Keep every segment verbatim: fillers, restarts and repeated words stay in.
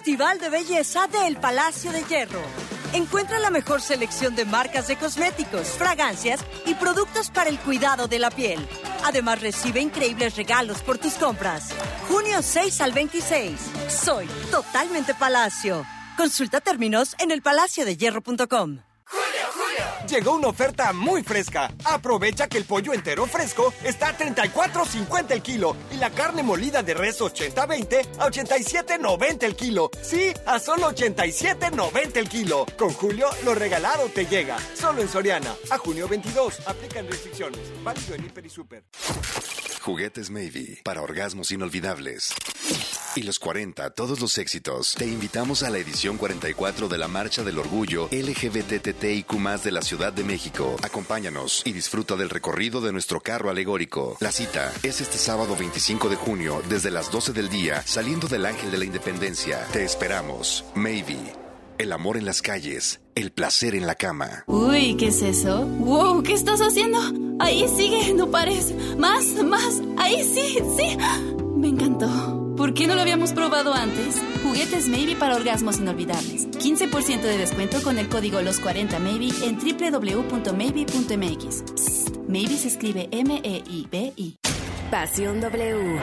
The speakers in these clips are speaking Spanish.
Festival de Belleza del Palacio de Hierro. Encuentra la mejor selección de marcas de cosméticos, fragancias y productos para el cuidado de la piel. Además, recibe increíbles regalos por tus compras. junio seis al veintiséis. Soy totalmente Palacio. Consulta términos en el palacio de hierro punto com. Llegó una oferta muy fresca. Aprovecha que el pollo entero fresco está a treinta y cuatro cincuenta el kilo y la carne molida de res ochenta veinte a ochenta y siete noventa el kilo. Sí, a solo ochenta y siete noventa el kilo. Con Julio, lo regalado te llega. Solo en Soriana. A junio veintidós. Aplican restricciones. Válido en Hiper y Super. Juguetes Maybe, para orgasmos inolvidables. Y los cuarenta, todos los éxitos. Te invitamos a la edición cuarenta y cuatro de la Marcha del Orgullo L G B T T I Q más de la Ciudad de México. Acompáñanos y disfruta del recorrido de nuestro carro alegórico. La cita es este sábado veinticinco de junio, desde las doce del día, saliendo del Ángel de la Independencia. Te esperamos. Maybe. El amor en las calles. El placer en la cama. Uy, ¿qué es eso? Wow, ¿qué estás haciendo? Ahí sigue, no pares. Más, más. Ahí sí, sí. Me encantó. ¿Por qué no lo habíamos probado antes? Juguetes Maybe para orgasmos inolvidables. quince por ciento de descuento con el código Los cuarenta Maybe en doble u doble u doble u punto maybe punto m x. Psst, Maybe se escribe M E I B I. Pasión W.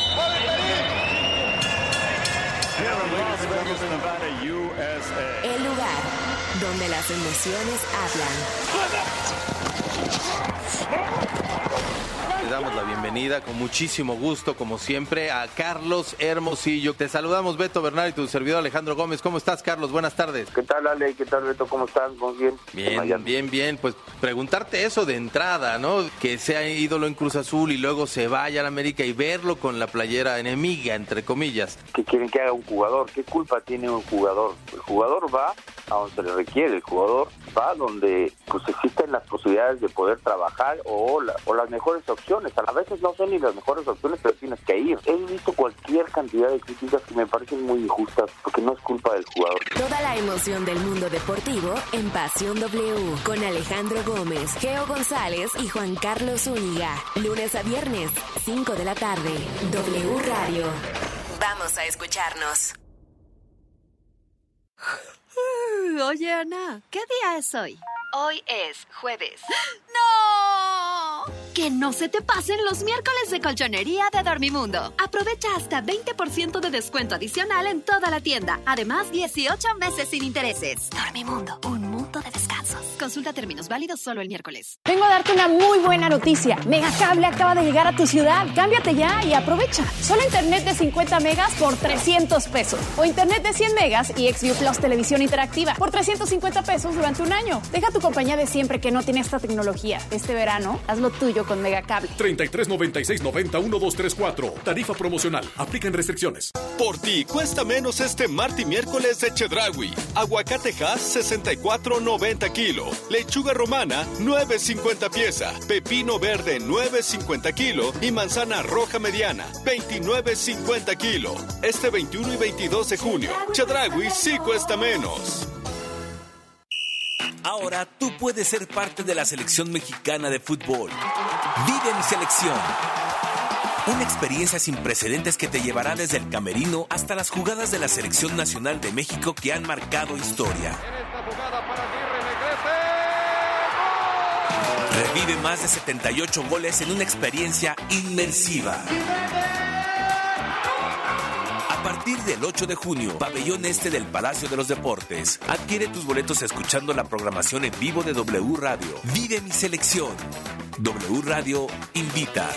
El lugar donde las emociones hablan. Le damos la bienvenida con muchísimo gusto, como siempre, a Carlos Hermosillo. Te saludamos, Beto Bernal, y tu servidor Alejandro Gómez. ¿Cómo estás, Carlos? Buenas tardes. ¿Qué tal, Ale? ¿Qué tal, Beto? ¿Cómo estás? Muy bien. Bien, bien, bien. Pues preguntarte eso de entrada, ¿no? Que sea ídolo en Cruz Azul y luego se vaya a la América y verlo con la playera enemiga, entre comillas. ¿Qué quieren que haga un jugador? ¿Qué culpa tiene un jugador? El jugador va a donde se le requiere. El jugador va donde pues existen las posibilidades de poder trabajar o, la, o las mejores opciones. A veces no son ni las mejores opciones, pero tienes que ir. He visto cualquier cantidad de críticas que me parecen muy injustas porque no es culpa del jugador. Toda la emoción del mundo deportivo en Pasión W con Alejandro Gómez, Geo González y Juan Carlos Zúñiga. Lunes a viernes, cinco de la tarde. W Radio. Vamos a escucharnos. Oye, Ana, ¿qué día es hoy? Hoy es jueves. ¡No! Que no se te pasen los miércoles de colchonería de Dormimundo. Aprovecha hasta veinte por ciento de descuento adicional en toda la tienda. Además, dieciocho meses sin intereses. Dormimundo, un mundo de descansos. Consulta términos válidos solo el miércoles. Vengo a darte una muy buena noticia. Megacable acaba de llegar a tu ciudad. Cámbiate ya y aprovecha. Solo internet de cincuenta megas por trescientos pesos. O internet de cien megas y XView Plus televisión interactiva por trescientos cincuenta pesos durante un año. Deja tu compañía de siempre que no tiene esta tecnología. Este verano, haz lo tuyo con Megacable. treinta y tres noventa y seis noventa uno dos tres cuatro. Tarifa promocional. Aplican restricciones. Por ti cuesta menos este martes y miércoles de Chedraui. Aguacate Hass sesenta y cuatro noventa kilo. Lechuga romana nueve cincuenta pieza. Pepino verde nueve cincuenta kilo. Y manzana roja mediana veintinueve cincuenta kilo. Este veintiuno y veintidós de junio. Chedraui sí cuesta menos. Ahora tú puedes ser parte de la selección mexicana de fútbol. Vive mi selección. Una experiencia sin precedentes que te llevará desde el camerino hasta las jugadas de la Selección Nacional de México que han marcado historia. Revive más de setenta y ocho goles en una experiencia inmersiva. A partir del ocho de junio, Pabellón Este del Palacio de los Deportes. Adquiere tus boletos escuchando la programación en vivo de W Radio. Vive mi selección. W Radio invita.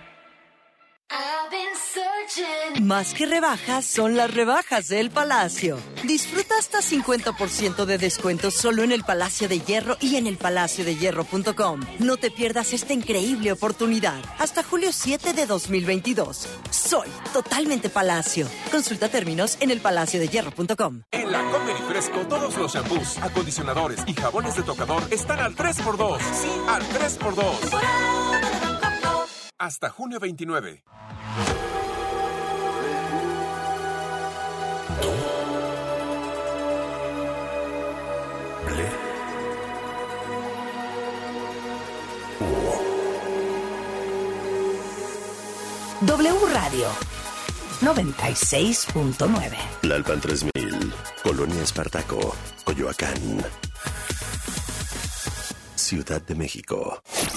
Más que rebajas, son las rebajas del Palacio. Disfruta hasta cincuenta por ciento de descuento solo en el Palacio de Hierro y en el palacio de hierro punto com. No te pierdas esta increíble oportunidad. Hasta julio siete de dos mil veintidós. Soy totalmente Palacio. Consulta términos en el palacio de hierro punto com. En la Comer y Fresco, todos los shampoos, acondicionadores y jabones de tocador están al tres por dos. Sí, al tres por dos. Hasta junio veintinueve. W Radio. noventa y seis punto nueve. Tlalpan tres mil, Colonia Espartaco, Coyoacán, Ciudad de México.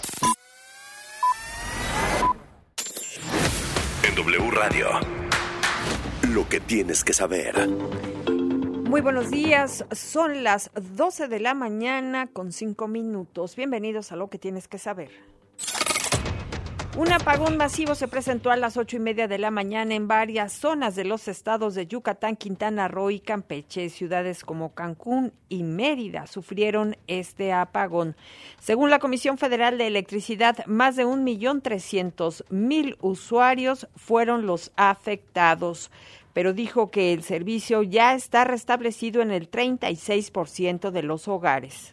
En W Radio, lo que tienes que saber. Muy buenos días, son las doce de la mañana con cinco minutos. Bienvenidos a Lo que tienes que saber. Un apagón masivo se presentó a las ocho y media de la mañana en varias zonas de los estados de Yucatán, Quintana Roo y Campeche. Ciudades como Cancún y Mérida sufrieron este apagón. Según la Comisión Federal de Electricidad, más de un millón trescientos mil usuarios fueron los afectados, pero dijo que el servicio ya está restablecido en el treinta y seis por ciento de los hogares.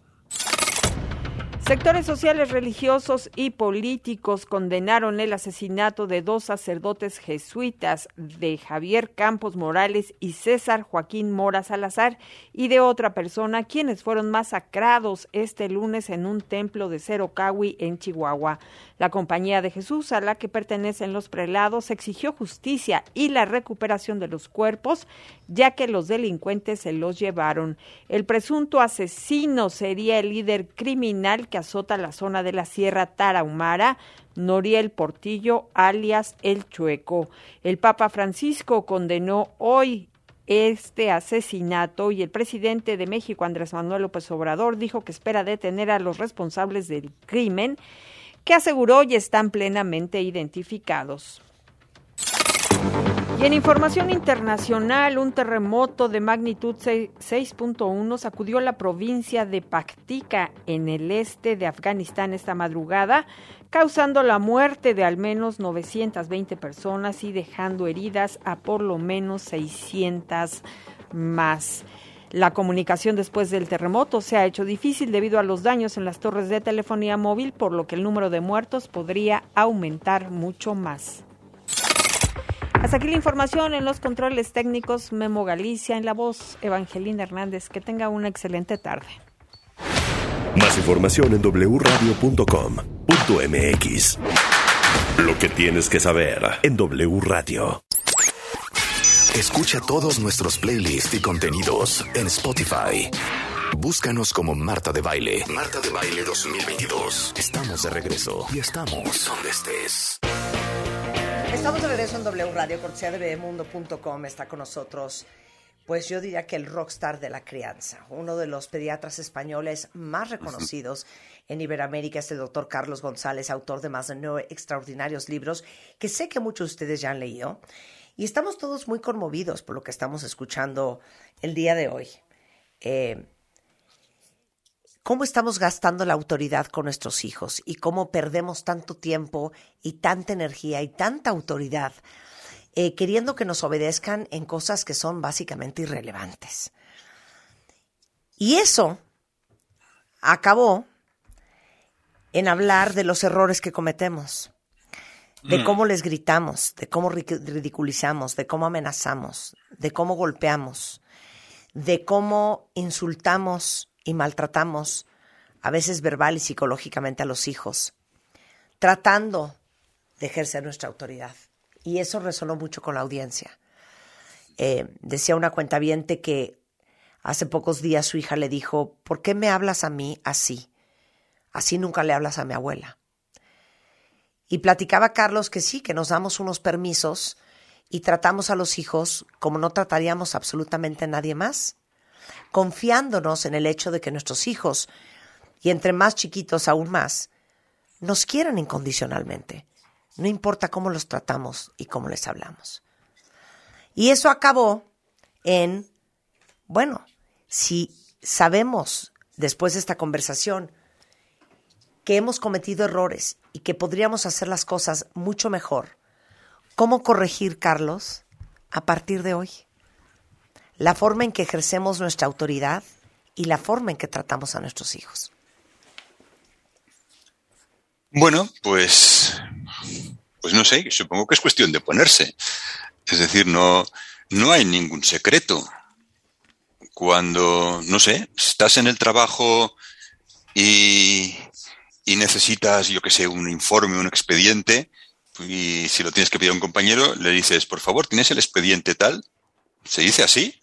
Sectores sociales, religiosos y políticos condenaron el asesinato de dos sacerdotes jesuitas, de Javier Campos Morales y César Joaquín Mora Salazar, y de otra persona, quienes fueron masacrados este lunes en un templo de Cerocahui, en Chihuahua. La Compañía de Jesús, a la que pertenecen los prelados, exigió justicia y la recuperación de los cuerpos, ya que los delincuentes se los llevaron. El presunto asesino sería el líder criminal que azota la zona de la Sierra Tarahumara, Noriel Portillo, alias El Chueco. El Papa Francisco condenó hoy este asesinato y el presidente de México, Andrés Manuel López Obrador, dijo que espera detener a los responsables del crimen, que aseguró ya están plenamente identificados. Y en información internacional, un terremoto de magnitud seis punto uno sacudió la provincia de Paktika en el este de Afganistán esta madrugada, causando la muerte de al menos novecientas veinte personas y dejando heridas a por lo menos seiscientas más. La comunicación después del terremoto se ha hecho difícil debido a los daños en las torres de telefonía móvil, por lo que el número de muertos podría aumentar mucho más. Hasta aquí la información. En los controles técnicos, Memo Galicia, en la voz, Evangelina Hernández. Que tenga una excelente tarde. Más información en doble u radio punto com punto m x. Lo que tienes que saber en W Radio. Escucha todos nuestros playlists y contenidos en Spotify. Búscanos como Marta de Baile. Marta de Baile dos mil veintidós. Estamos de regreso y estamos donde estés. Estamos de regreso en W Radio, cortesía de bebemundo punto com. Está con nosotros, pues yo diría que el rockstar de la crianza, uno de los pediatras españoles más reconocidos en Iberoamérica, es el doctor Carlos González, autor de más de nueve extraordinarios libros que sé que muchos de ustedes ya han leído. Y estamos todos muy conmovidos por lo que estamos escuchando el día de hoy. Eh, ¿Cómo estamos gastando la autoridad con nuestros hijos? Y cómo perdemos tanto tiempo y tanta energía y tanta autoridad eh, queriendo que nos obedezcan en cosas que son básicamente irrelevantes. Y eso acabó en hablar de los errores que cometemos, de cómo les gritamos, de cómo ridiculizamos, de cómo amenazamos, de cómo golpeamos, de cómo insultamos y maltratamos, a veces verbal y psicológicamente, a los hijos, tratando de ejercer nuestra autoridad. Y eso resonó mucho con la audiencia. Eh, decía una cuentaviente que hace pocos días su hija le dijo: ¿por qué me hablas a mí así? Así nunca le hablas a mi abuela. Y platicaba Carlos que sí, que nos damos unos permisos y tratamos a los hijos como no trataríamos absolutamente a nadie más, confiándonos en el hecho de que nuestros hijos, y entre más chiquitos aún más, nos quieren incondicionalmente. No importa cómo los tratamos y cómo les hablamos. Y eso acabó en, bueno, si sabemos después de esta conversación que hemos cometido errores y que podríamos hacer las cosas mucho mejor, ¿cómo corregir, Carlos, a partir de hoy? La forma en que ejercemos nuestra autoridad y la forma en que tratamos a nuestros hijos. Bueno, pues, pues no sé, supongo que es cuestión de ponerse. Es decir, no, no hay ningún secreto. Cuando, no sé, estás en el trabajo y, y necesitas, yo qué sé, un informe, un expediente, Y si lo tienes que pedir a un compañero, le dices, por favor, ¿tienes el expediente tal? Se dice así.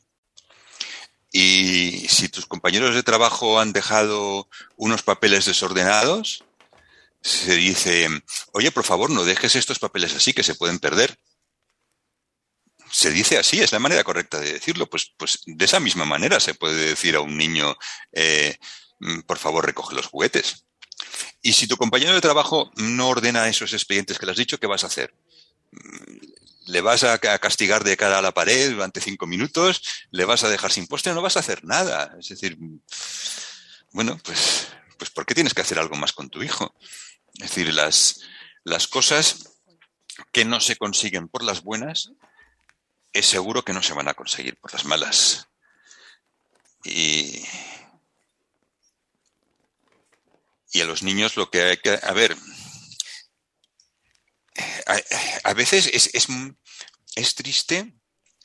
Y si tus compañeros de trabajo han dejado unos papeles desordenados, se dice, oye, por favor, no dejes estos papeles así, que se pueden perder. Se dice así, es la manera correcta de decirlo. Pues, pues de esa misma manera se puede decir a un niño, eh, por favor, recoge los juguetes. Y si tu compañero de trabajo no ordena esos expedientes que le has dicho, ¿qué vas a hacer? ¿Le vas a castigar de cara a la pared durante cinco minutos? ¿Le vas a dejar sin postre? No vas a hacer nada. Es decir, bueno, pues, pues ¿por qué tienes que hacer algo más con tu hijo? Es decir, las, las cosas que no se consiguen por las buenas, es seguro que no se van a conseguir por las malas. Y, y a los niños lo que hay que... A ver, a, a veces es, es, es triste.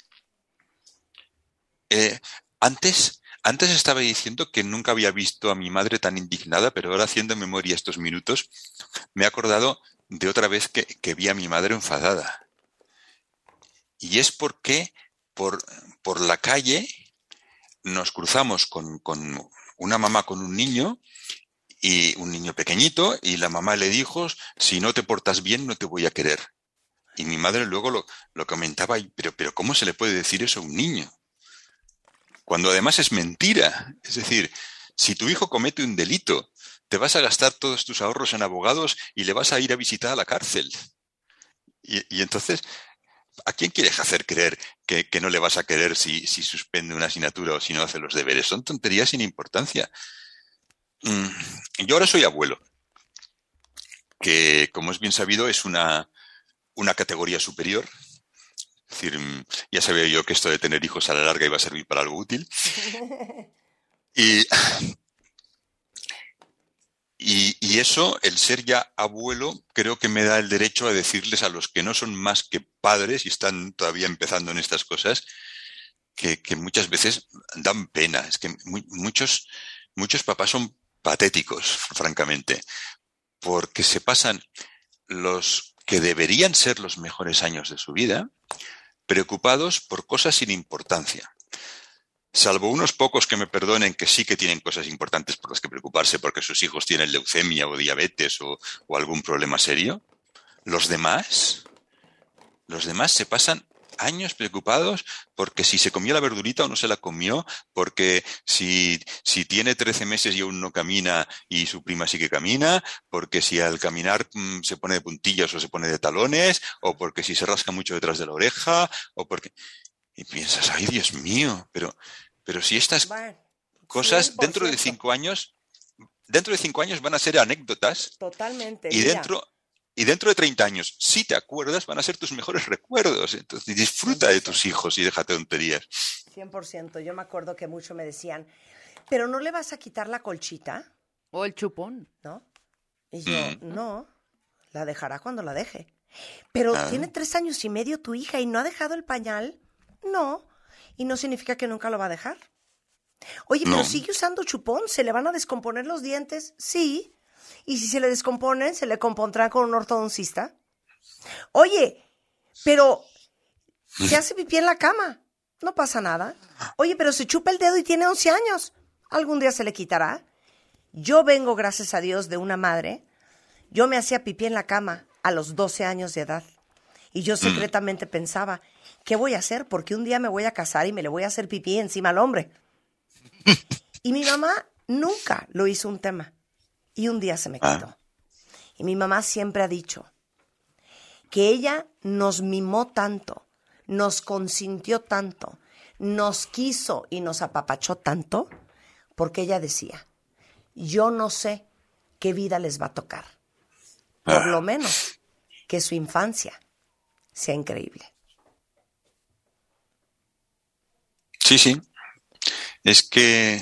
Eh, antes, antes estaba diciendo que nunca había visto a mi madre tan indignada, pero ahora, haciendo memoria estos minutos, me he acordado de otra vez que, que vi a mi madre enfadada. Y es porque por, por la calle nos cruzamos con, con una mamá con un niño, y un niño pequeñito, y la mamá le dijo, si no te portas bien, no te voy a querer. Y mi madre luego lo, lo comentaba, pero, pero ¿cómo se le puede decir eso a un niño? Cuando además es mentira. Es decir, si tu hijo comete un delito, te vas a gastar todos tus ahorros en abogados y le vas a ir a visitar a la cárcel. Y, y entonces... ¿a quién quieres hacer creer que, que no le vas a querer si, si suspende una asignatura o si no hace los deberes? Son tonterías sin importancia. Mm, yo ahora soy abuelo, que, como es bien sabido, es una, una categoría superior. Es decir, ya sabía yo que esto de tener hijos a la larga iba a servir para algo útil. Y... Y, y eso, el ser ya abuelo, creo que me da el derecho a decirles a los que no son más que padres y están todavía empezando en estas cosas, que, que muchas veces dan pena. Es que muy, muchos, muchos papás son patéticos, francamente, porque se pasan los que deberían ser los mejores años de su vida preocupados por cosas sin importancia. Salvo unos pocos que me perdonen, que sí que tienen cosas importantes por las que preocuparse porque sus hijos tienen leucemia o diabetes o, o algún problema serio, los demás, los demás se pasan años preocupados porque si se comió la verdurita o no se la comió, porque si, si tiene trece meses y aún no camina y su prima sí que camina, porque si al caminar mmm, se pone de puntillas o se pone de talones, o porque si se rasca mucho detrás de la oreja, o porque... Y piensas, ay, Dios mío, pero, pero si estas bueno, cosas cien por ciento. dentro de cinco años, dentro de cinco años van a ser anécdotas. Totalmente. Y mira. dentro, y dentro de treinta años, si te acuerdas, van a ser tus mejores recuerdos. Entonces disfruta de tus hijos y déjate tonterías. cien por ciento. Yo me acuerdo que mucho me decían, ¿pero no le vas a quitar la colchita? O el chupón. ¿No? Y yo, mm. no, la dejará cuando la deje. Pero ah. tiene tres años y medio tu hija y no ha dejado el pañal. No, y no significa que nunca lo va a dejar. Oye, no. pero sigue usando chupón, ¿se le van a descomponer los dientes? Sí. Y si se le descomponen, ¿se le compondrá con un ortodoncista? Oye, pero se hace pipí en la cama, no pasa nada. Oye, pero se chupa el dedo y tiene once años, ¿algún día se le quitará? Yo vengo, gracias a Dios, de una madre. Yo me hacía pipí en la cama a los doce años de edad. Y yo secretamente mm. pensaba, ¿qué voy a hacer? Porque un día me voy a casar y me le voy a hacer pipí encima al hombre. Y mi mamá nunca lo hizo un tema. Y un día se me quitó. Ah. Y mi mamá siempre ha dicho que ella nos mimó tanto, nos consintió tanto, nos quiso y nos apapachó tanto, porque ella decía, yo no sé qué vida les va a tocar. Por lo menos que su infancia sea increíble. Sí, sí. Es que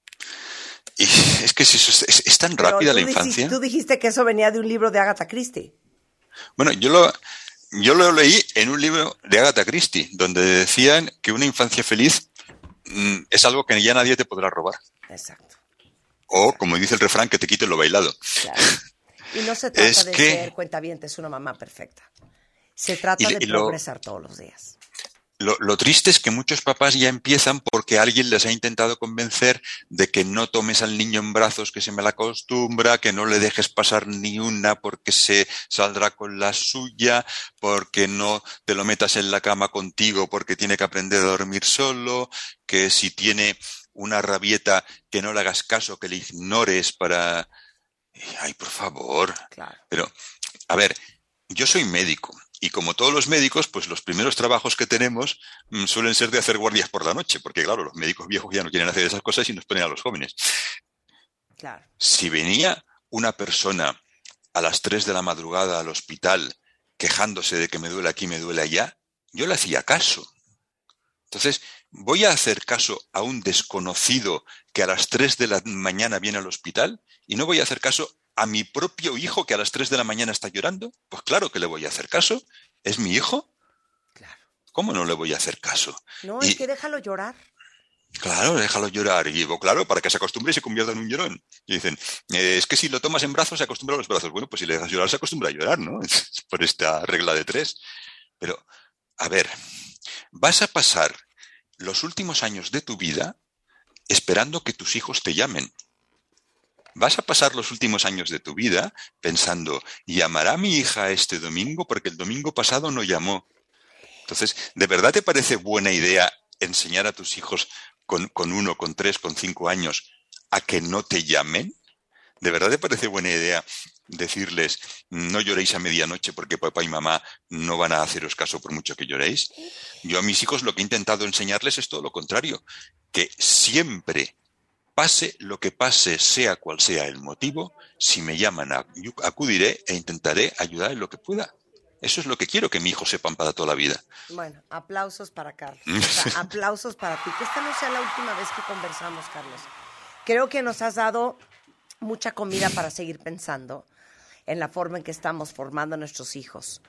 es que es, es, es tan Pero rápida la infancia. Dijiste, tú dijiste que eso venía de un libro de Agatha Christie. Bueno, yo lo yo lo leí en un libro de Agatha Christie, donde decían que una infancia feliz mm, es algo que ya nadie te podrá robar. Exacto. O, como dice el refrán, que te quite lo bailado. Claro. Y no se trata es de que... ser cuentavientes una mamá perfecta. Se trata y, de y lo... progresar todos los días. Lo, lo triste es que muchos papás ya empiezan porque alguien les ha intentado convencer de que no tomes al niño en brazos, que se me la acostumbra, que no le dejes pasar ni una porque se saldrá con la suya, porque no te lo metas en la cama contigo porque tiene que aprender a dormir solo, que si tiene una rabieta que no le hagas caso, que le ignores para... Ay, por favor. Claro. Pero, a ver, yo soy médico. Y como todos los médicos, pues los primeros trabajos que tenemos mmm, suelen ser de hacer guardias por la noche, porque claro, los médicos viejos ya no quieren hacer esas cosas y nos ponen a los jóvenes. Claro. Si venía una persona a las tres de la madrugada al hospital quejándose de que me duele aquí, me duele allá, yo le hacía caso. Entonces, ¿voy a hacer caso a un desconocido que a las tres de la mañana viene al hospital? Y no voy a hacer caso a mi propio hijo que a las tres de la mañana está llorando. Pues claro que le voy a hacer caso. ¿Es mi hijo? Claro. ¿Cómo no le voy a hacer caso? No, y, es que déjalo llorar. Claro, déjalo llorar. Y digo, claro, para que se acostumbre y se convierta en un llorón. Y dicen, eh, es que si lo tomas en brazos se acostumbra a los brazos. Bueno, pues si le dejas llorar se acostumbra a llorar, ¿no? Por esta regla de tres. Pero, a ver, vas a pasar los últimos años de tu vida esperando que tus hijos te llamen. Vas a pasar los últimos años de tu vida pensando, ¿llamará mi hija este domingo? Porque el domingo pasado no llamó. Entonces, ¿de verdad te parece buena idea enseñar a tus hijos con, con uno, con tres, con cinco años a que no te llamen? ¿De verdad te parece buena idea decirles, no lloréis a medianoche porque papá y mamá no van a haceros caso por mucho que lloréis? Yo a mis hijos lo que he intentado enseñarles es todo lo contrario, que siempre... Pase lo que pase, sea cual sea el motivo, si me llaman, acudiré e intentaré ayudar en lo que pueda. Eso es lo que quiero que mi hijo sepan para toda la vida. Bueno, aplausos para Carlos. O sea, aplausos para ti. Que esta no sea la última vez que conversamos, Carlos. Creo que nos has dado mucha comida para seguir pensando en la forma en que estamos formando a nuestros hijos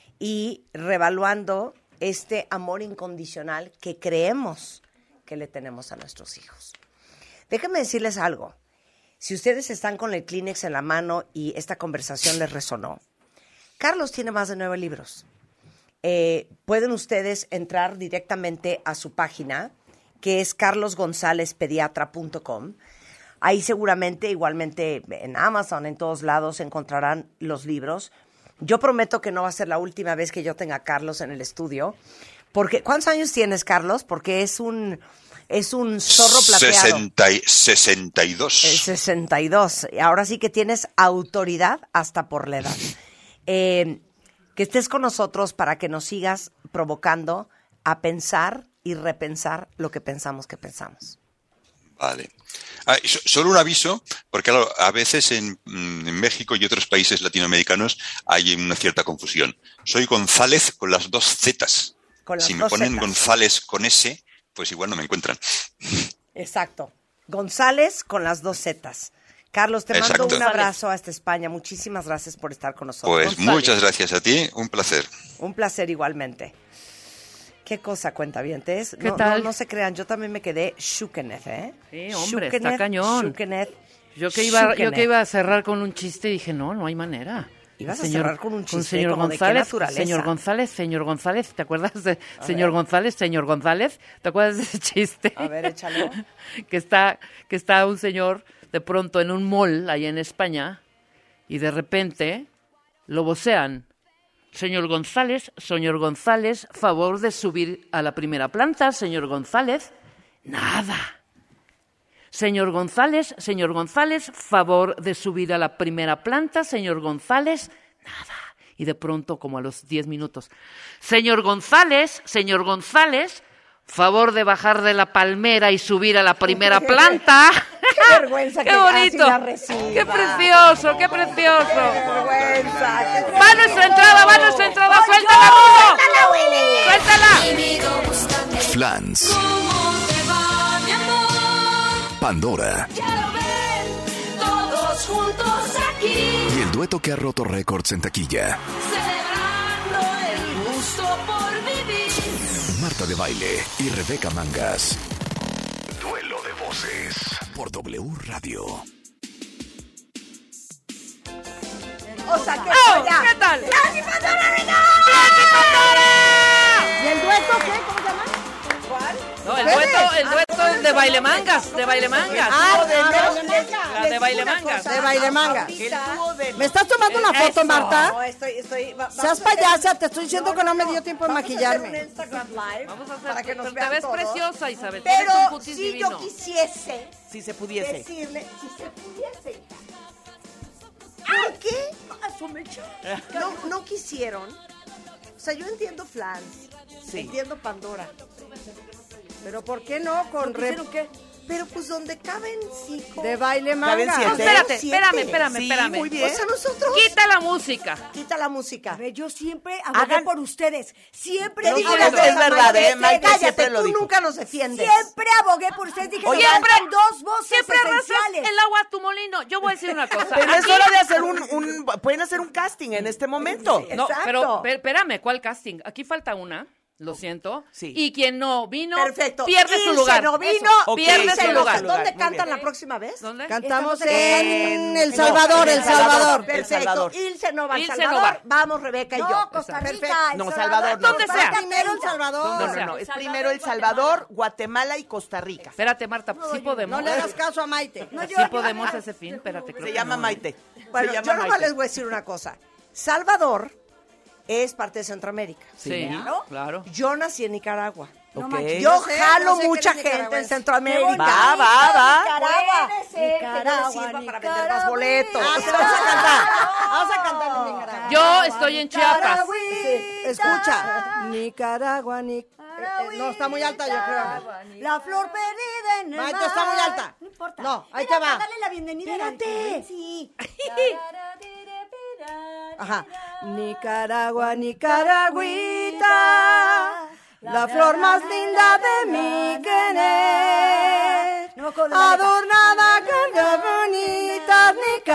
y revaluando este amor incondicional que creemos que le tenemos a nuestros hijos. Déjenme decirles algo. Si ustedes están con el Kleenex en la mano y esta conversación les resonó, Carlos tiene más de nueve libros. Eh, pueden ustedes entrar directamente a su página, que es carlos gonzález pediatra punto com. Ahí seguramente, igualmente en Amazon, en todos lados, encontrarán los libros. Yo prometo que no va a ser la última vez que yo tenga a Carlos en el estudio. Porque, ¿cuántos años tienes, Carlos? Porque es un... Es un zorro plateado. sesenta y dos. El sesenta y dos. Ahora sí que tienes autoridad hasta por la edad. Eh, que estés con nosotros para que nos sigas provocando a pensar y repensar lo que pensamos que pensamos. Vale. Ah, solo un aviso, porque claro, a veces en, en México y otros países latinoamericanos hay una cierta confusión. Soy González con las dos zetas. Con las si me dos ponen zetas. González con S, pues igual no me encuentran. Exacto. González con las dos zetas. Carlos, te Exacto. mando un abrazo hasta España. Muchísimas gracias por estar con nosotros. Pues González. muchas gracias a ti, un placer. Un placer igualmente. Qué cosa, cuentavientes. ¿Qué no, tal? No, no se crean, yo también me quedé shukeneth, ¿eh? Sí, hombre, Shukeneth, está cañón. Shukeneth, Yo que, iba, yo Shukeneth. que iba a cerrar con un chiste y dije, no, no hay manera. Ibas El a cerrar con un chiste, señor ¿como de qué González, naturaleza? señor González, señor González, ¿te acuerdas de A señor ver. González, señor González? ¿Te acuerdas de ese chiste? A ver, échalo. que está que está un señor de pronto en un mall ahí en España y de repente lo vocean. Señor González, señor González, favor de subir a la primera planta, señor González. Nada. Señor González, señor González, favor de subir a la primera planta, señor González. Nada. Y de pronto, como a los diez minutos, señor González, señor González, favor de bajar de la palmera y subir a la primera planta. ¡Qué vergüenza! ¡Qué que bonito! casi la reciba. ¡Qué precioso, qué precioso! ¡Qué vergüenza! qué ¡Va nuestra entrada, va nuestra entrada! ¡Suéltala, Rulo! ¡Suéltala! Flans. Pandora. Todos juntos aquí, Y el dueto que ha roto récords en taquilla. celebrando el gusto por vivir. Marta de Baile y Rebeca Mangas. Duelo de voces. Por W Radio. O sea, que ¡Oh! ya. ¿Qué tal? ¡Clancy Pandora Reina! ¿Y el dueto qué? ¿Cómo se llama? ¿Cuál? No, el dueto, el dueto es de baile mangas, de baile mangas. Ah, de baile La de baile mangas. De baile mangas. ¿Me estás tomando una foto, Eso. Marta? No, estoy, estoy. va- vamos Seas a hacer- payasa, te estoy diciendo que no me dio tiempo de vamos a hacer un maquillarme. Instagram Live Vamos a hacer, para que nos te vean ves todos. preciosa, Isabel. tienes Pero un cutis si divino. yo quisiese Si se pudiese. decirle, si se pudiese. ¿Por qué? No, no quisieron. O sea, yo entiendo Flans, Sí. entiendo Pandora. Pero ¿por qué no con re... qué? Pero pues donde caben cinco. de baile Caben manga? siete. No, espérate, Siete. espérame, espérame, Sí, espérame. muy bien. O sea, nosotros. Quita la música. Quita la música. A ver, yo siempre abogué Hagan- por ustedes. Siempre Te No, digo sí, una es- cosa, es verdad, Maite, ¿eh? Maite cállate, siempre lo tú dijo. nunca nos defiendes. Siempre abogué por ustedes. Dije, Oye, nos siempre- faltan dos voces Siempre arrasas esenciales. el agua a tu molino. Yo voy a decir una cosa. Pero es Aquí- hora de hacer un, un... Pueden hacer un casting en este momento. No, Exacto. pero pe- espérame, ¿cuál casting? Aquí falta una, lo siento. Sí. Y quien no vino, Perfecto. pierde su Ilse lugar. no vino, Eso. Ok, pierde Ilse su no lugar. se lo- ¿Dónde Muy cantan bien. la próxima vez? ¿Dónde? Cantamos Estamos en en- El Salvador, El Salvador. El Perfecto. Salvador. Ilse no va al Ilse Salvador. no va. Vamos, Rebeca y No, yo. Costa Rica, Perfecto. El No, Salvador, no. Donde sea. Primero El Salvador. Donde No, sea. no, no. Es primero El Salvador, Guatemala y Costa Rica. Espérate, Marta, sí podemos. No le hagas caso a Maite. Sí podemos ese fin, espérate. creo Se que llama no. Maite. Bueno, Se yo llama nomás Maite. les voy a decir una cosa. Salvador es parte de Centroamérica. Sí, ¿no? claro. Yo nací en Nicaragua. Ok. Yo Yo sé, jalo yo sé que mucha eres gente en nicaragüense. Centroamérica. Va, va, va. Nicaragua. Puede ser, Nicaragua, que no sirva le para sirva vender más boletos. Ah, sí, vamos a cantar. Vamos a cantar en Nicaragua. Yo estoy en Chiapas. Sí, escucha. Nicaragua, Nic... eh, eh, no, está muy alta, yo creo. La flor perdida en el Maite, mar. está muy alta. No importa. No, ahí Ven te va. acá, Dale la bienvenida. Espérate. Sí. Ajá. Nicaragua, Nicaragüita, la flor más linda de mi querer, No me acuerdo de la letra. adornada con las bonitas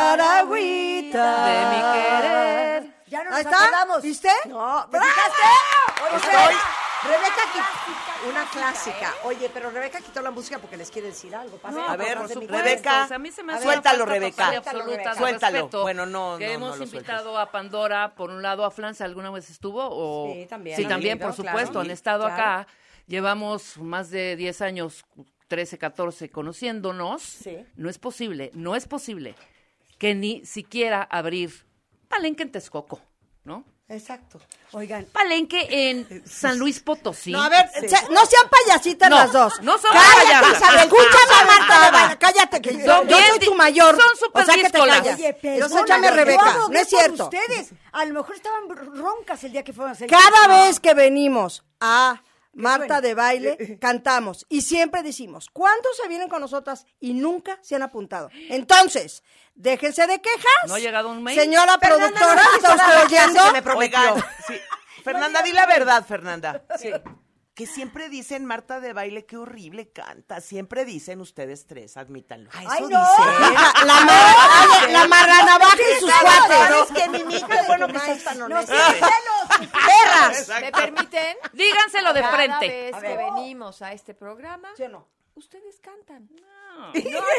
Nicaragüita. De mi querer. Ya no Ahí nos está. acordamos. ¿Viste? No, ¿Te ¡bravo! fijaste? Oye, Estoy- Rebeca quitó una clásica. Oye, pero Rebeca quitó la música porque les quiere decir algo. Pasa No, a ver, por supuesto. Rebeca, O sea, a mí se me a hace ver, una suéltalo, falta Rebeca. total y absoluta de Suéltalo. respeto Bueno, no, que no, hemos no lo invitado a Pandora, por un lado a Flans, ¿alguna vez estuvo? O... Sí, también. Sí, Han también, venido, por supuesto, claro. han estado Claro. acá. Llevamos más de diez años, trece, catorce, conociéndonos. Sí. No es posible, no es posible que ni siquiera abrir Palenque en Texcoco, ¿no? Exacto. Oigan, Palenque en San Luis Potosí. No, a ver, se- no sean payasitas No, las dos. no son Cállate, payasas. Isabel, escúchame, Marta de Baile, cállate, que yo, Son yo bien soy di- tu mayor. son súper o sea que te díscolas. callas. oye, Pero perdóname, échame, yo Rebeca, abogué no es por cierto. ustedes. A lo mejor estaban roncas el día que fueron a hacer. Cada No. vez que venimos a Marta suena. de Baile, cantamos y siempre decimos, ¿cuántos se vienen con nosotras y nunca se han apuntado? Entonces, déjense de quejas. ¿No ha llegado un mail? Señora Fernanda, productora, no ¿está hizo usted la oyendo? clase que me prometió. Oigan, sí. Fernanda, di la verdad, Fernanda. Sí. Que siempre dicen Marta de Baile, qué horrible canta. Siempre dicen ustedes tres, admítanlo. Ay, Ay, eso no. dice. La, mar- oye, la marranavaja y sus cuates. ¿Sabes qué, Mimi? Qué bueno que estás tan No, honesta. sí, celos. ¡Perras! ¿Me permiten? Díganselo de Cada frente. vez A que ver. venimos a este programa, ¿Sí o no? ustedes cantan. Ay,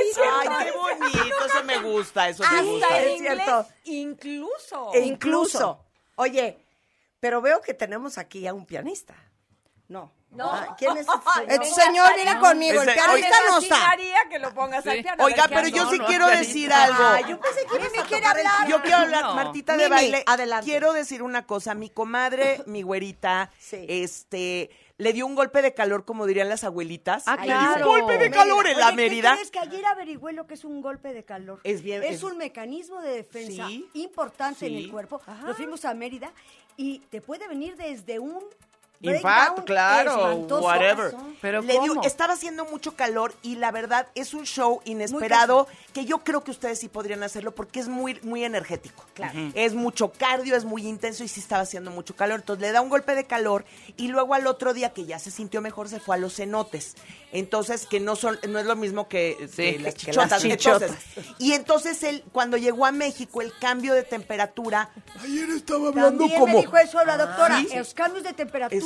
qué bonito, eso me gusta, eso me gusta. Hasta es en inglés, cierto. incluso. E incluso. Oye, pero veo que tenemos aquí a un pianista. No. No. Ah, ¿quién es? Este señor viene conmigo, el Ese- pianista no está. María que lo pongas Sí. al piano. Oiga, A ver, pero ¿qué yo ando? sí no, quiero pianista. decir algo. Ah, yo pensé que ibas a quiere tocar el hablar. Yo quiero hablar, No. Martita de Mimi, Baile. adelante. Quiero decir una cosa. Mi comadre, mi güerita, Sí. este, le dio un golpe de calor, como dirían las abuelitas. Ah, Le dio claro. un golpe de calor en la Oye, ¿qué Mérida. crees? Que ayer averigüé lo que es un golpe de calor. Es bien- Es, es- un mecanismo de defensa Sí. importante en Sí. el cuerpo. Nos fuimos a Mérida y te puede venir desde un Infarto, breakdown claro, espantoso. whatever. Pero Le dio- ¿cómo? estaba haciendo mucho calor y la verdad es un show inesperado que yo creo que ustedes sí podrían hacerlo porque es muy, muy energético. Claro. Ujú. Es mucho cardio, es muy intenso y sí estaba haciendo mucho calor. Entonces le da un golpe de calor y luego al otro día que ya se sintió mejor se fue a los cenotes. Entonces, que no son, no es lo mismo que, Sí, que las que chichotas. las chichotas. Entonces, y entonces él, cuando llegó a México, el cambio de temperatura, ayer estaba hablando También como... me dijo eso la doctora. ¿Sí? Los cambios de temperatura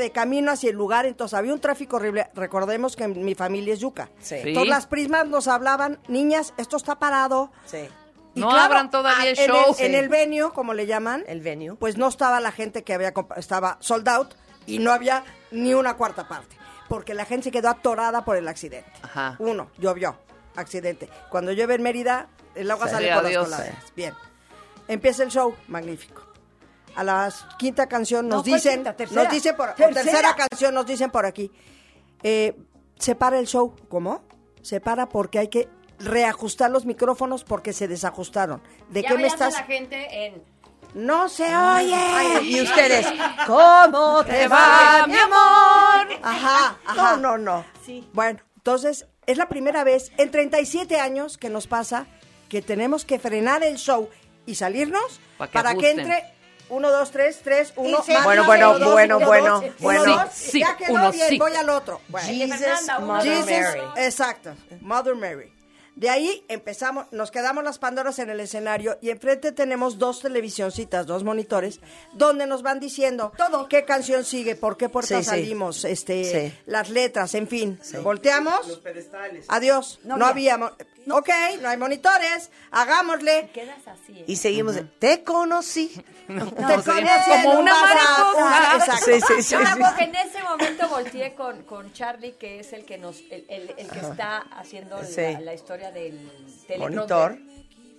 de camino hacia el lugar, entonces había un tráfico horrible. Recordemos que mi familia es yuca. Sí. Entonces las prismas nos hablaban, niñas, esto está parado. Sí. Y No claro, abran todavía el en show. En el venue, como le llaman. El venue. Pues no estaba la gente que había comp- estaba sold out y no había ni una cuarta parte. Porque la gente se quedó atorada por el accidente. Ajá. Uno, llovió, accidente. Cuando llueve en Mérida, el agua Sí, sale por adiós. las coladeras. Bien. Empieza el show, magnífico. A la quinta canción nos No, ¿cuál dicen, quinta? Tercera. nos dicen por o Tercera. tercera canción nos dicen por aquí. Eh, se para el show, ¿cómo? Se para porque hay que reajustar los micrófonos porque se desajustaron. ¿De Ya qué me veías a estás? la gente en... No se oye. Ay, y ustedes, ¿cómo te va, mi amor? Ajá, ajá. No, no, no. Sí. Bueno, entonces es la primera vez en treinta y siete años que nos pasa que tenemos que frenar el show y salirnos Pa' que para que ajusten. entre uno, dos, tres, tres, uno. Y se- más, Bueno, uno, bueno, dos, bueno, uno, bueno, dos, bueno. uno, dos, Sí, ya quedó uno, bien, sí. voy al otro. Bueno, Jesus, Fernanda, uno, Mother Jesus, Mary. exacto, Mother Mary. De ahí empezamos, nos quedamos las Pandoras en el escenario y enfrente tenemos dos televisioncitas, dos monitores, donde nos van diciendo todo, qué canción sigue, por qué puerta Sí, sí. salimos, este, Sí. las letras, en fin. Volteamos. Los pedestales. Adiós. No, No había. mo- Ok, no hay monitores. Hagámosle. Quedas así. ¿eh? Y seguimos, de, te conocí. Te No, conocí sería en como un una bazar. mariposa. Exacto. Sí, sí, sí. No, sí. porque en ese momento volteé con, con Charlie, que es el que nos, el, el, el que está haciendo Sí. la, la historia del Monitor. teleprompter.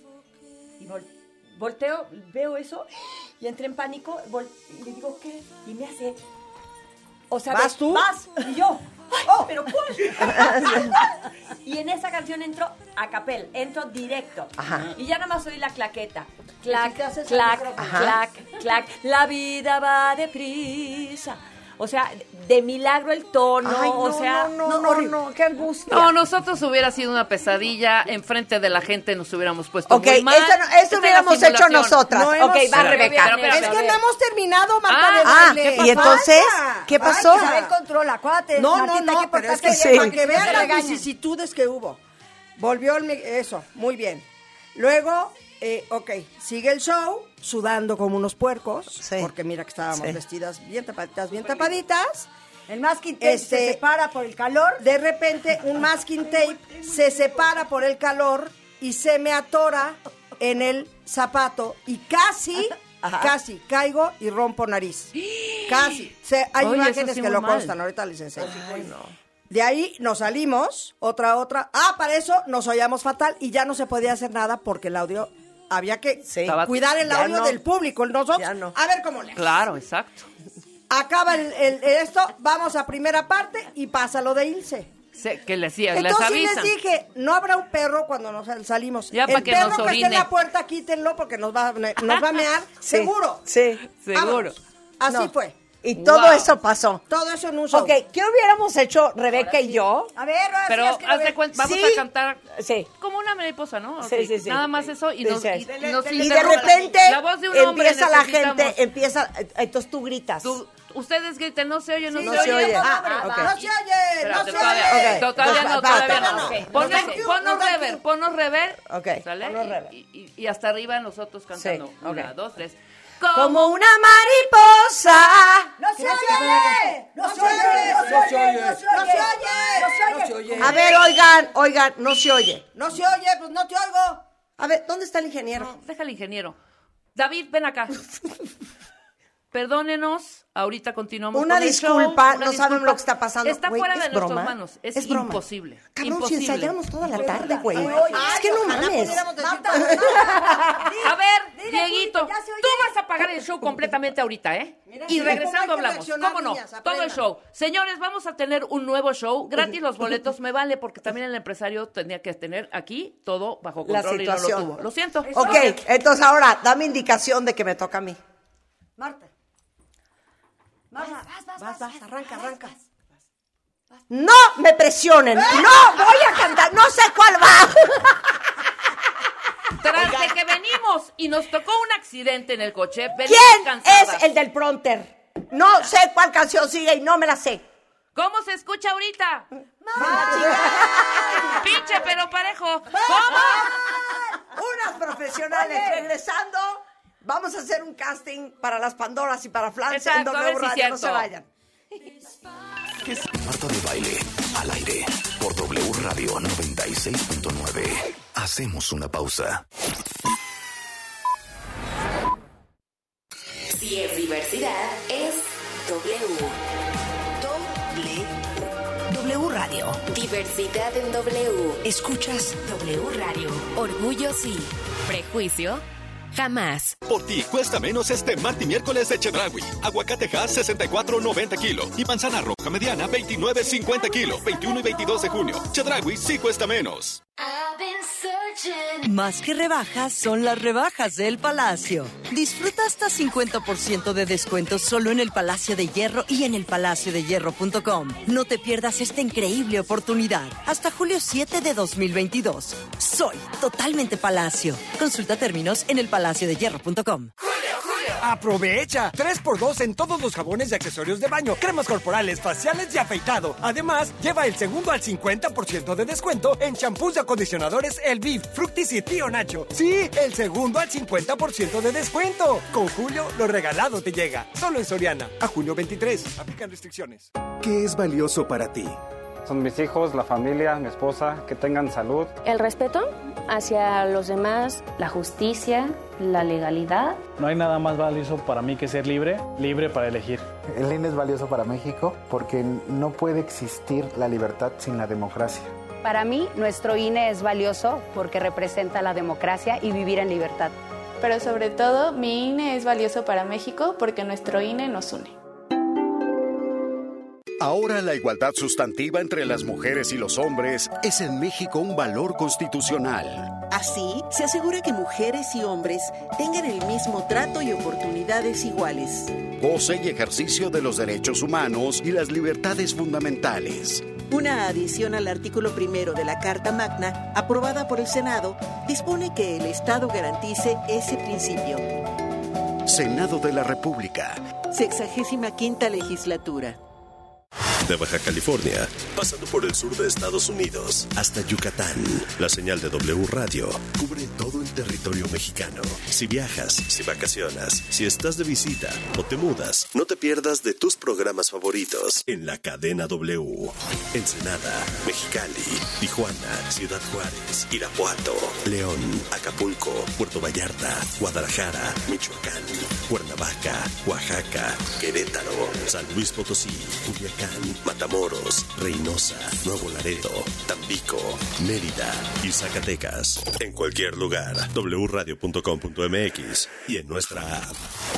Y vol- volteo, veo eso y entré en pánico vol- y le digo, ¿qué? Y me hace... O sea, ¿Vas de- tú? Vas. Y yo, ¡ay, pero cuál! Y en esa canción entro a capel, entro directo. Ajá. Y ya nada más oí la claqueta. Clac, ¿Y si te haces clac, al micrófono? clac, clac. La vida va deprisa. O sea, de milagro el tono. Ay, no, o sea, no, no, no, horrible. no, qué angustia. No, nosotros hubiera sido una pesadilla. Enfrente de la gente nos hubiéramos puesto Ok, muy mal. esto, no- esto Esta es la hubiéramos hecho simulación. nosotras. No ok, hemos- va Espera, Rebeca. pero, pero, Es que a ver. no hemos terminado, Marta Ah, de Ah, baile. y entonces, Falta. ¿qué pasó? Isabel controla, acuérdate. No, no, Martita, hay no, que pero es portarse que sí. bien para que porque vean te las regañan. vicisitudes que hubo. Volvió el, mi- eso, muy bien. Luego, eh, ok, sigue el show, sudando como unos puercos, Sí. porque mira que estábamos Sí. vestidas bien tapaditas, bien tapaditas. El masking tape Este, se separa por el calor. De repente, un masking tape se separa por el calor y se me atora en el zapato y casi, Ajá. casi caigo y rompo nariz. Casi. Se- hay Oye, eso imágenes sí que muy lo mal. constan, ahorita les enseño. De ahí nos salimos, otra, otra. Ah, para eso nos oíamos fatal y ya no se podía hacer nada porque el audio, había que Sí. cuidar el Ya audio no. del público. Nosotros, Ya no. a ver cómo le. Claro, exacto. Acaba el, el- esto, vamos a primera parte y pasa lo de Ilse. Sé que les, les Entonces sí avisan. les dije, no habrá un perro cuando nos sal- salimos. Ya el pa' que perro nos que esté en orine. la puerta, quítenlo porque nos va, a- nos va a mear, Sí, seguro. Sí. Seguro. Vámonos. Así No. fue. Y todo Wow. eso pasó. Todo eso en un show. Ok, ¿qué hubiéramos hecho Rebeca y yo? A ver, ahora Pero sí las quiero haz de ver. cuenta, vamos Sí. a cantar Sí. como una mariposa, ¿no? Sí, Ok, sí, sí. Nada más eso y nos, Sí. y, y nos Y de interrumpen. repente La voz de un hombre empieza la necesitamos. gente, empieza, entonces tú gritas. Tú- ustedes griten, no se oye, no Sí, se no oye. se oye. Ah, Ah, ah, ok. va. No se oye, Espérate, no se todavía, oye. ok, to- todavía no, Va, todavía va, no. va. Ok. Ponnos, Thank you, ponnos no, thank rever, you. ponnos rever, Ok, ¿sale? ponnos rever. Y, y- y hasta arriba nosotros cantando. Sí, Una, ok. dos, tres. Como una mariposa. ¡No se oye! ¡No se oye! ¡No se oye! ¡No se oye! ¡No se oye! A ver, oigan, oigan, no se oye. No se oye, pues no te oigo. A ver, ¿dónde está el ingeniero? No, deja al ingeniero. David, ven acá. Perdónenos, ahorita continuamos Una con el disculpa, show, una no sabemos disculpa. lo que está pasando. Está Güey, fuera ¿es de nuestras broma? manos. Es, Es broma. imposible. Cabrón, si imposible. ensayamos toda la tarde, güey. Ay, oye, Es que no Ojalá mames. pudiéramos decir Marta, todo. A ver, Dile, Dieguito, Julito, ya se oye. tú vas a apagar el show completamente ahorita, ¿eh? Mira, Y sí, regresando cómo hay que hablamos. reaccionar, ¿Cómo no? niñas, Todo el aprendan. show. Señores, vamos a tener un nuevo show. Gratis los boletos, me vale, porque también el empresario tenía que tener aquí todo bajo La control y no lo situación. tuvo. Lo siento. Ok, entonces ahora, dame indicación de que me toca a mí. Marta. Marta, vas, vas, Vas, vas, arranca, arranca. No me presionen. No voy a cantar. No sé cuál va. Tras de que venimos y nos tocó un accidente en el coche, venimos ¿Quién cansadas. es el del prompter? No sé cuál canción sigue y no me la sé. ¿Cómo se escucha ahorita? Pinche pero parejo. ¿Cómo? Unas profesionales regresando. Vamos a hacer un casting para las Pandoras y para Flans en Exacto, a W ver si Radio. No cierto. se vayan. Marta de Baile, al aire, por W Radio noventa y seis punto nueve. Hacemos una pausa. Si es diversidad, es W. W. W Radio. Diversidad en W. Escuchas W Radio. Orgullo sí. Prejuicio jamás. Por ti cuesta menos este martes y miércoles de Chedraui. Aguacate Hass sesenta y cuatro noventa kilo y manzana roja mediana veintinueve cincuenta kilo. veintiuno y veintidós de junio. Chedraui sí cuesta menos. Más que rebajas son las rebajas del Palacio. Disfruta hasta cincuenta por ciento de descuento solo en el Palacio de Hierro y en el palacio de hierro punto com. No te pierdas esta increíble oportunidad. Hasta julio siete de dos mil veintidós. Soy totalmente Palacio. Consulta términos en el palacio de hierro punto com. ¡Aprovecha! tres por dos en todos los jabones y accesorios de baño, cremas corporales, faciales y afeitado. Además, lleva el segundo al cincuenta por ciento de descuento en champús y acondicionadores El Viv, Fructis y Tío Nacho. ¡Sí! El segundo al cincuenta por ciento de descuento. Con Julio, lo regalado te llega. Solo en Soriana. A junio veintitrés. Aplican restricciones. ¿Qué es valioso para ti? Son mis hijos, la familia, mi esposa, que tengan salud. El respeto hacia los demás, la justicia, la legalidad. No hay nada más valioso para mí que ser libre, libre para elegir. El I N E es valioso para México porque no puede existir la libertad sin la democracia. Para mí, nuestro I N E es valioso porque representa la democracia y vivir en libertad. Pero sobre todo, mi I N E es valioso para México porque nuestro I N E nos une. Ahora la igualdad sustantiva entre las mujeres y los hombres es en México un valor constitucional. Así, se asegura que mujeres y hombres tengan el mismo trato y oportunidades iguales. Goce y ejercicio de los derechos humanos y las libertades fundamentales. Una adición al artículo primero de la Carta Magna, aprobada por el Senado, dispone que el Estado garantice ese principio. Senado de la República. Sexagésima quinta legislatura. De Baja California, pasando por el sur de Estados Unidos, hasta Yucatán. La señal de W Radio cubre todo el territorio mexicano. Si viajas, si vacacionas, si estás de visita o te mudas, no te pierdas de tus programas favoritos en la cadena W. Ensenada, Mexicali, Tijuana, Ciudad Juárez, Irapuato, León, Acapulco, Puerto Vallarta, Guadalajara, Michoacán, Cuernavaca, Oaxaca, Querétaro, San Luis Potosí, Culiacán, Matamoros, Reynosa, Nuevo Laredo, Tampico, Mérida y Zacatecas. En cualquier lugar, doble u radio punto com punto m x y en nuestra app.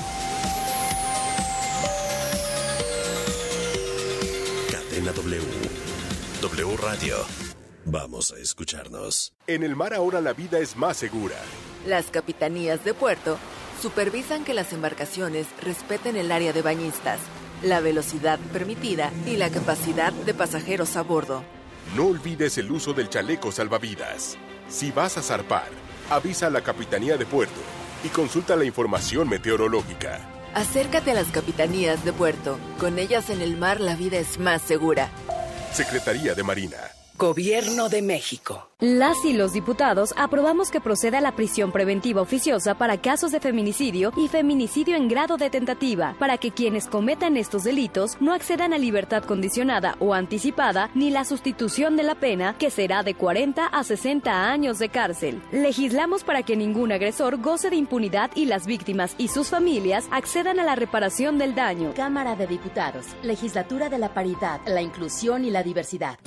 Cadena W. W Radio. Vamos a escucharnos. En el mar ahora la vida es más segura. Las capitanías de puerto supervisan que las embarcaciones respeten el área de bañistas, la velocidad permitida y la capacidad de pasajeros a bordo. No olvides el uso del chaleco salvavidas. Si vas a zarpar, avisa a la Capitanía de Puerto y consulta la información meteorológica. Acércate a las capitanías de puerto. Con ellas en el mar la vida es más segura. Secretaría de Marina. Gobierno de México. Las y los diputados aprobamos que proceda la prisión preventiva oficiosa para casos de feminicidio y feminicidio en grado de tentativa, para que quienes cometan estos delitos no accedan a libertad condicionada o anticipada ni la sustitución de la pena, que será de cuarenta a sesenta años de cárcel. Legislamos para que ningún agresor goce de impunidad y las víctimas y sus familias accedan a la reparación del daño. Cámara de Diputados, Legislatura de la Paridad, la Inclusión y la Diversidad.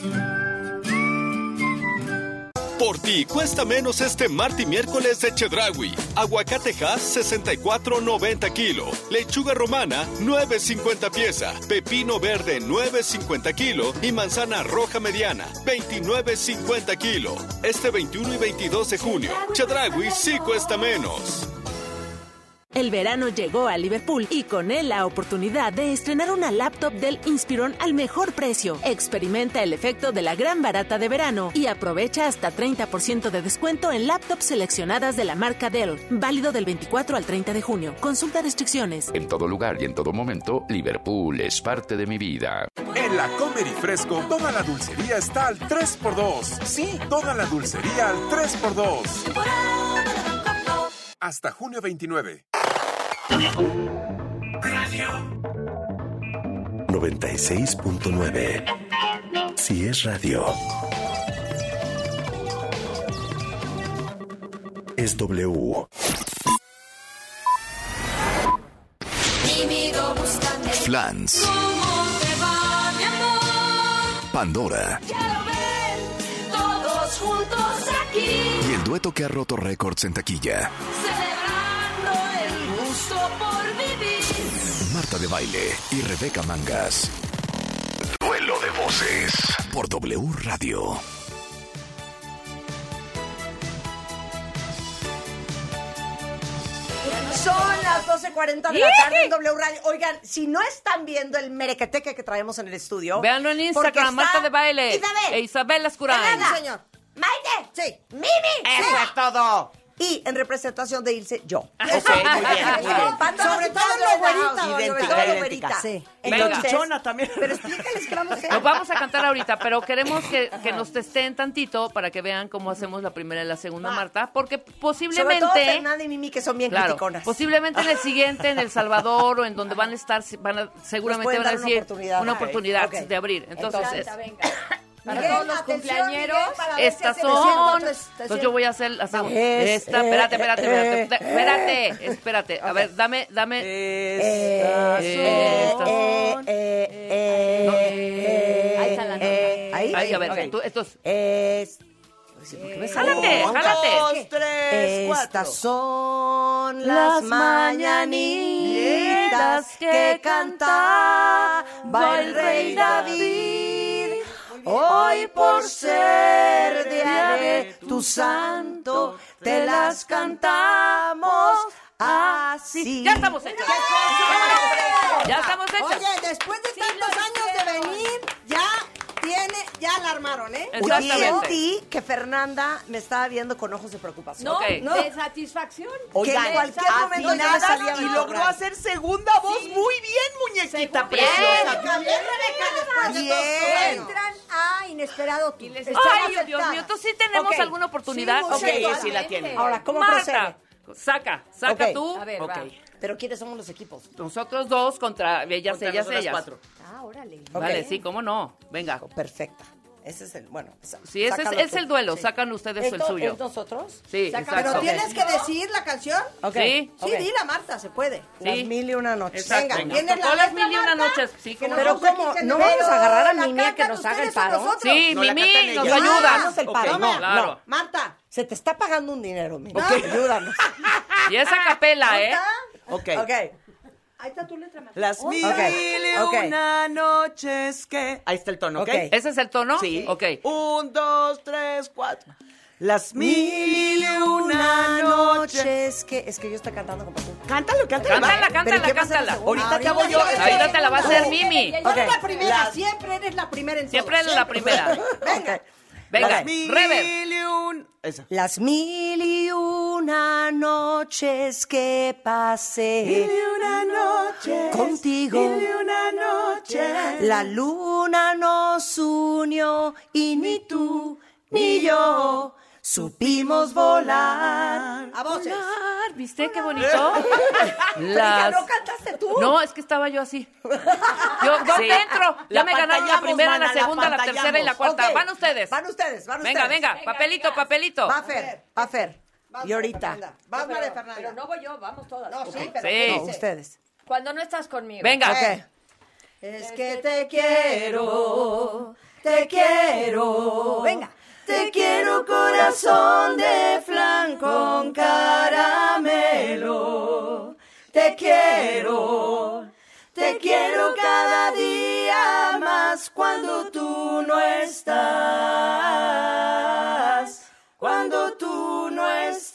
Por ti cuesta menos este martes y miércoles de Chedraui. Aguacate Hass sesenta y cuatro noventa kilo. Lechuga romana nueve cincuenta pieza. Pepino verde nueve cincuenta kilo. Y manzana roja mediana veintinueve cincuenta kilo. Este veintiuno y veintidós de junio. Chedraui sí cuesta menos. El verano llegó a Liverpool y con él la oportunidad de estrenar una laptop del Inspiron al mejor precio. Experimenta el efecto de la gran barata de verano y aprovecha hasta treinta por ciento de descuento en laptops seleccionadas de la marca Dell. Válido del veinticuatro al treinta de junio. Consulta restricciones. En todo lugar y en todo momento, Liverpool es parte de mi vida. En la Comer y Fresco, toda la dulcería está al tres por dos. Sí, toda la dulcería al tres por dos. Hasta junio veintinueve. Radio noventa y seis punto nueve. Si es radio, es W. Flans. ¿Cómo te va, mi amor? Pandora. Ya lo ven, todos juntos aquí. Y el dueto que ha roto récords en taquilla. Celebrando el gusto por vivir. Marta de Baile y Rebeca Mangas. Duelo de voces. Por W Radio. Son las doce cuarenta de la tarde en W Radio. Oigan, si no están viendo el merequeteque que traemos en el estudio... Véanlo en Instagram, Marta de Baile. Isabel. E Isabel Lascurain. Sí, señor. Maite. Sí. Mimi. Eso sí. es todo. Y en representación de Ilse, yo. Ok, muy bien, muy bien. Sobre todo lo güerita. Idéntica, idéntica. Sí. Venga. Chichona también. Pero explícales qué vamos a hacer. Nos vamos a cantar ahorita, pero queremos que, que nos testeen tantito para que vean cómo hacemos la primera y la segunda, Marta, porque posiblemente... Sobre todo Fernanda y Mimi, que son bien claro, criticonas. posiblemente en el siguiente, en El Salvador, o en donde van a estar, van a, seguramente van a decir una oportunidad, una okay. oportunidad Okay. de abrir. Entonces, Entonces Para todos los cumpleañeros. estas son. Entonces yo voy a hacer la segunda. Esta, espérate, espérate, espérate, espérate, espérate. A ver, dame, dame. Estas son. Ahí está la nota. Ahí, Ahí, a ver, okay. tú, estos. Es. Jálate, jálate. Dos, tres, cuatro. Estas son las mañanitas que cantaba el rey David. Hoy por ser día de tu santo, te las cantamos así. Ya estamos hechas. Ya estamos hechas. Oye, después de tantos años de venir, ya tiene, ya la armaron, ¿eh? Exactamente. Sentí que Fernanda me estaba viendo con ojos de preocupación. No, Okay. no, de satisfacción. Oigan, Que en cualquier momento ya me salía y bien. logró hacer segunda voz Sí. muy bien, muñequita Bien. preciosa. Bien, Rebeca, después de todo. Bien. Entran a Inesperado Tú. Ay, Dios mío, entonces sí tenemos Ok. alguna oportunidad. Sí, Ok, Exactamente. sí la tiene. Ahora, ¿cómo Marta, procede? saca, saca Ok. tú. A ver, Ok. va. Pero ¿quiénes somos los equipos? Nosotros dos contra ellas, Contra ellas, nosotras ellas. cuatro. Ah, órale. Vale, Ok. sí, cómo no. Venga. Perfecta. Ese es el, bueno. sa- Sí, ese es, sácalo es tú. el duelo. Sí. Sacan ustedes el ¿Esto suyo. es nosotros? Sí, Saca- exacto. Pero tienes que decir la canción. Ok. Sí. Sí, Ok. dila, Marta, se puede. Sí. Las mil y una noches. Exacto. Venga, ¿quién es la Tocó las letra, mil y una Marta? noches. Sí, Que cómo Pero no. ¿cómo? ¿No vamos a agarrar a Mimi a que nos haga el paro? Sí, No, la Mimi, cantan nos ellas. ayudas. Haznos el paro. Ok, No, claro. no. Marta, se te está pagando un dinero, Mimi. Ok. Ayúdanos. Y esa capela, ¿eh? Ok. Ok. Ahí está tu letra, Marta. Las mil Ok, y ok. una noches que... Ahí está el tono, ¿ok? Ok. ¿Ese es el tono? Sí. Ok. Un, dos, tres, cuatro. Las mil Mil y una noches. que es que yo estoy cantando con pasión. Cántalo, cántalo. Cántala, va. cántala, ¿Pero qué va a ser la cántala. segunda? Ahorita te hago yo. Ahorita te la va a hacer Mimi. Ya, ya, Tú eres ya. la primera, Las- siempre eres la primera en Siempre todo, es la primera. Venga. Venga, Las mil Rever. y un... Esa. Las mil y una noches que pasé Mil y una noche. contigo. Mil y una noche. La luna nos unió y ni tú ni yo supimos volar. A voces. Volar, ¿viste qué bonito? Las... ¿No cantaste tú? No, es que estaba yo así. Yo, ¿dónde Sí. entro? Ya La me ganaron la pantallamos, primera, mana, la la segunda, la tercera y la pantallamos. cuarta. Ok. Van ustedes. Van ustedes, van Venga, ustedes. venga, papelito, papelito. Va Fer, va Fer. Y ahorita. No, Vas, pero, María Fernanda. pero no voy yo, vamos todas. No, Ok. sí, pero Sí. ¿qué No, dice? ustedes. Cuando no estás conmigo. Venga. Ok. Es que te quiero, te quiero. Venga. Te quiero corazón de flan con caramelo. Te quiero, te quiero cada día más cuando tú no estás. Cuando tú no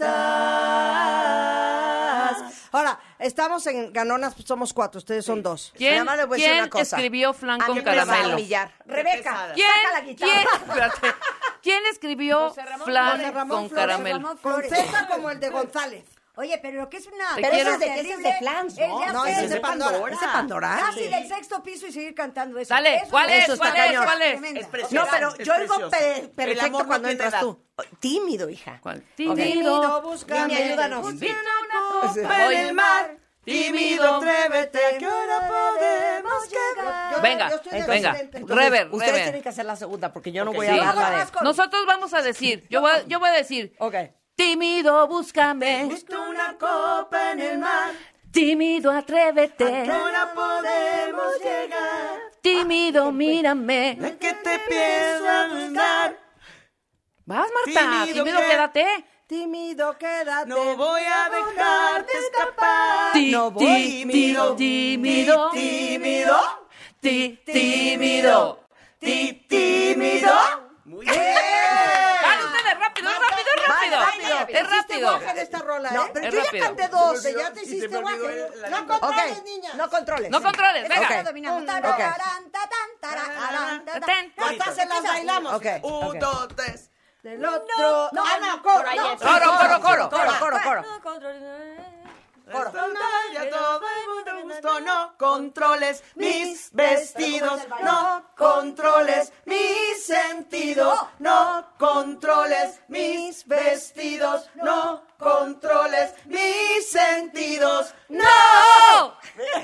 estás. Ahora, estamos en Ganonas, somos cuatro, ustedes son dos. ¿Quién, Nada más les voy a decir ¿quién una cosa. escribió flan A con mí me vas a caramelo? humillar. Rebeca, ¿Quién, saca la guitarra. ¿quién, espérate, ¿quién escribió José Ramón flan Flores. con Flores, caramelo? Ramón Con Flores. Z como el de González. Oye, pero lo que es una... Te Pero quiero. ese es de, ese es de Flans, ¿no? Es de No, hacer- ese es de Pandora. ¿Es de Pandora? Casi del sexto piso y seguir cantando eso. Dale, Eso ¿cuál es? Eso está ¿Cuál es? cañón. ¿Cuál es? Tremenda. Es precioso. No, pero Es yo oigo precioso. pe- El perfecto amor no cuando tiene entras edad. tú. Tímido, hija. ¿Cuál? Tímido, Tímido, búscame, Mimi, ayúdanos. Invita Copa en el mar. Tímido, atrévete, que ahora podemos quedar. Venga, Yo estoy de venga. asistente. Entonces, Rever, ustedes Rever. tienen que hacer la segunda porque yo no Ok, voy Sí. a dar la de... Nosotros vamos a decir, yo voy, a- yo voy a decir, Ok. tímido, búscame. Busco una copa en el mar. Tímido, atrévete. Ahora podemos llegar. Tímido, mírame. ¿De qué te pienso andar? Vas, Marta. Tímido, Tímido, que- quédate. Tímido, quédate. No voy a dejarte escapar. Ti- No voy. ti- Tímido, tímido. ti- tímido, Ti- tímido, ti- tímido. Muy bien. ¡Van ustedes! ¡Rápido, es rápido, es rápido! rápido. ¡Es Hiciste rápido! guaje de esta rola, ¿eh? No, pero es yo rápido. ya canté dos. Se me olvidó, Ya te y se hiciste me olvidó guaje. el- la No lengua. controles, Ok. niñas. No controles. No controles, venga. Ok. Dominamos. Un, Tararán, ok. tarán, tararán, tarán. Ten. Hasta se las bailamos. Ok. Un, ok. dos, tres. Del otro. No, ah, no, coro. ahí no. es. Coro, coro, coro. Coro, coro, coro. Coro. Ya todo el mundo gustó. No controles mis vestidos. No controles mi sentido. No controles mis vestidos. No controles mis sentidos. ¡No!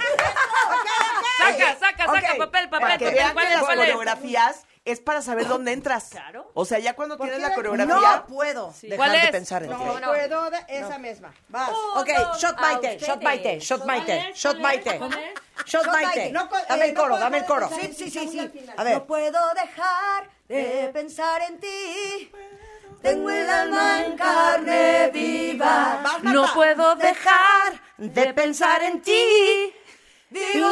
Saca, saca, saca, Ok, papel, para papel, que papel. vean ¿Cuál que es, las cuál es? coreografías es para saber dónde entras. Claro. O sea, ya cuando ¿Por tienes qué? la coreografía, No puedo. dejar ¿Cuál de es? pensar en No ti. puedo. de- Esa misma. Vas. Uno, Ok, shot a Maite, ustedes. shot Maite, shot Maite, shot Maite. Shot Shot Maite. Maite. No, co- Dame eh, el no coro, puedo dame el coro. pensar en Sí, ti, sí, sí, estamos sí. al final. A ver. No puedo dejar de pensar en ti. Tengo el alma en carne viva. Vas, No Marta. puedo dejar de pensar en ti. Vivo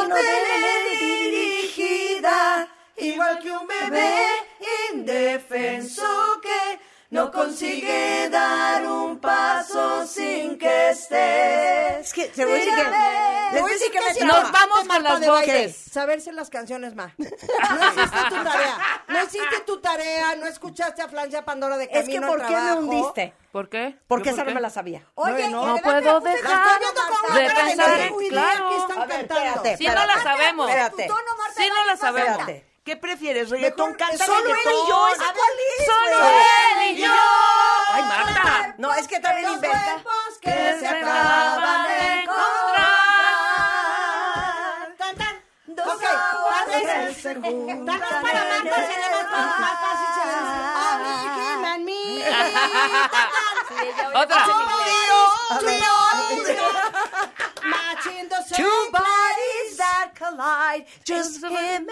dirigida, igual que un bebé indefenso que no consigue dar un paso sin que estés. Es que, te voy a decir que, les voy a decir que me Nos traba. vamos Marta con las de baile. voces. Saberse las canciones, ma. No hiciste tu tarea. No hiciste tu tarea, no escuchaste a Francia Pandora de Es que, Camino ¿por al qué me Trabajo. hundiste? ¿Por qué? Porque ¿Yo esa por no qué? me la sabía. Oye, No y de puedo verdad, la dejar estoy viendo con una de cara pensar no en- tengo idea claro. qué están A ver, cantando. espérate, Sí, no la sabemos. Espérate. Sí, no la sabemos. Espérate. ¿Qué prefieres? ¿Reggaetón? Mejor- Canta solo él reggaetón. y yo, ¿esa cuál es, Solo güey? él y yo. Ay, Marta. No, es que también inventa. Que se se acaban acaban de de encontrar. encontrar. Tan, tan. Dos Ok, aguas tal vez- que se juntan tal vez para Marta sería más, más fácil si dices, "Only him and me". Otra. Matching the same Two place. bodies that collide, just him and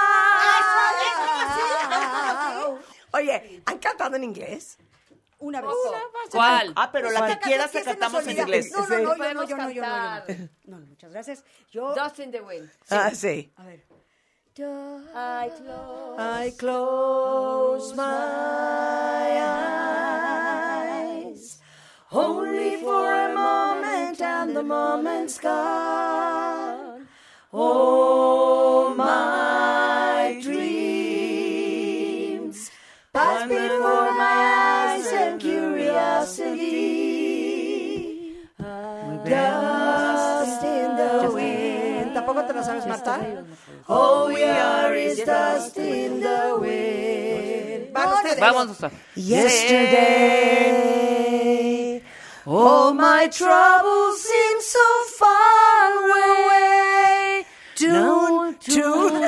I. Oye, ¿han cantado en inglés? Una vez. ¿Cuál? Ah, pero la que Esta quieras canción te sí se nos cantamos en olvida. inglés. No, no, no, yo no, Podemos yo no, yo no, yo cantar. no. No, no, muchas gracias. Yo, Dust in the Wind. Ah, sí. a ver. I close. I close my eyes only for a moment, and the moment's gone. Oh, my dreams pass before my eyes and curiosity. Dust in the wind. ¿Tampoco te la sabes, Marta? All we are is dust in the wind. Van ustedes. Vamos a Yesterday, all my troubles seem so far away. Tune, tune.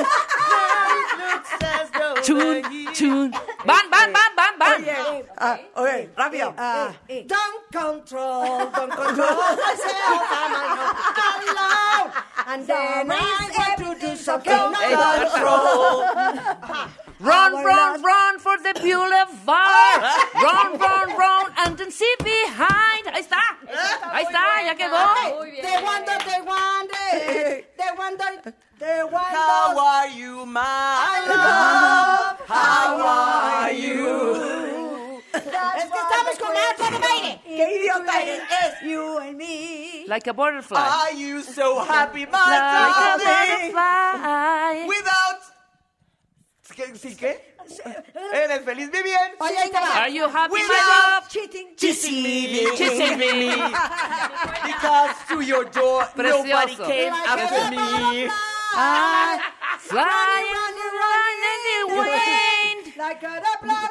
Tune, tune. Van, van, van, van, van. Ah, oye, rápido. Ah, don't control, don't control myself. I'm alone. And then I want to do something. No control. Run, run, run for the boulevard. Run, run, run, and then see behind. Ahí está. Ahí está, ya quedó. Muy bien. They wonder, they wonder, they wonder, they wonder. How are you, my love? How are you? Es que estamos con Marta de baile. ¡Qué idiota eres! Es you and me. Like a butterfly. Are you so happy, my Like a darling? butterfly. Without... ¿Qué? ¿Sí qué? Eres feliz viviendo. Oye, ahí te va. Are you happy, my Without love? Cheating. deceiving. Deceiving. Because to your door, nobody Precioso. came after me. I flying around in the wind. Like a butterfly.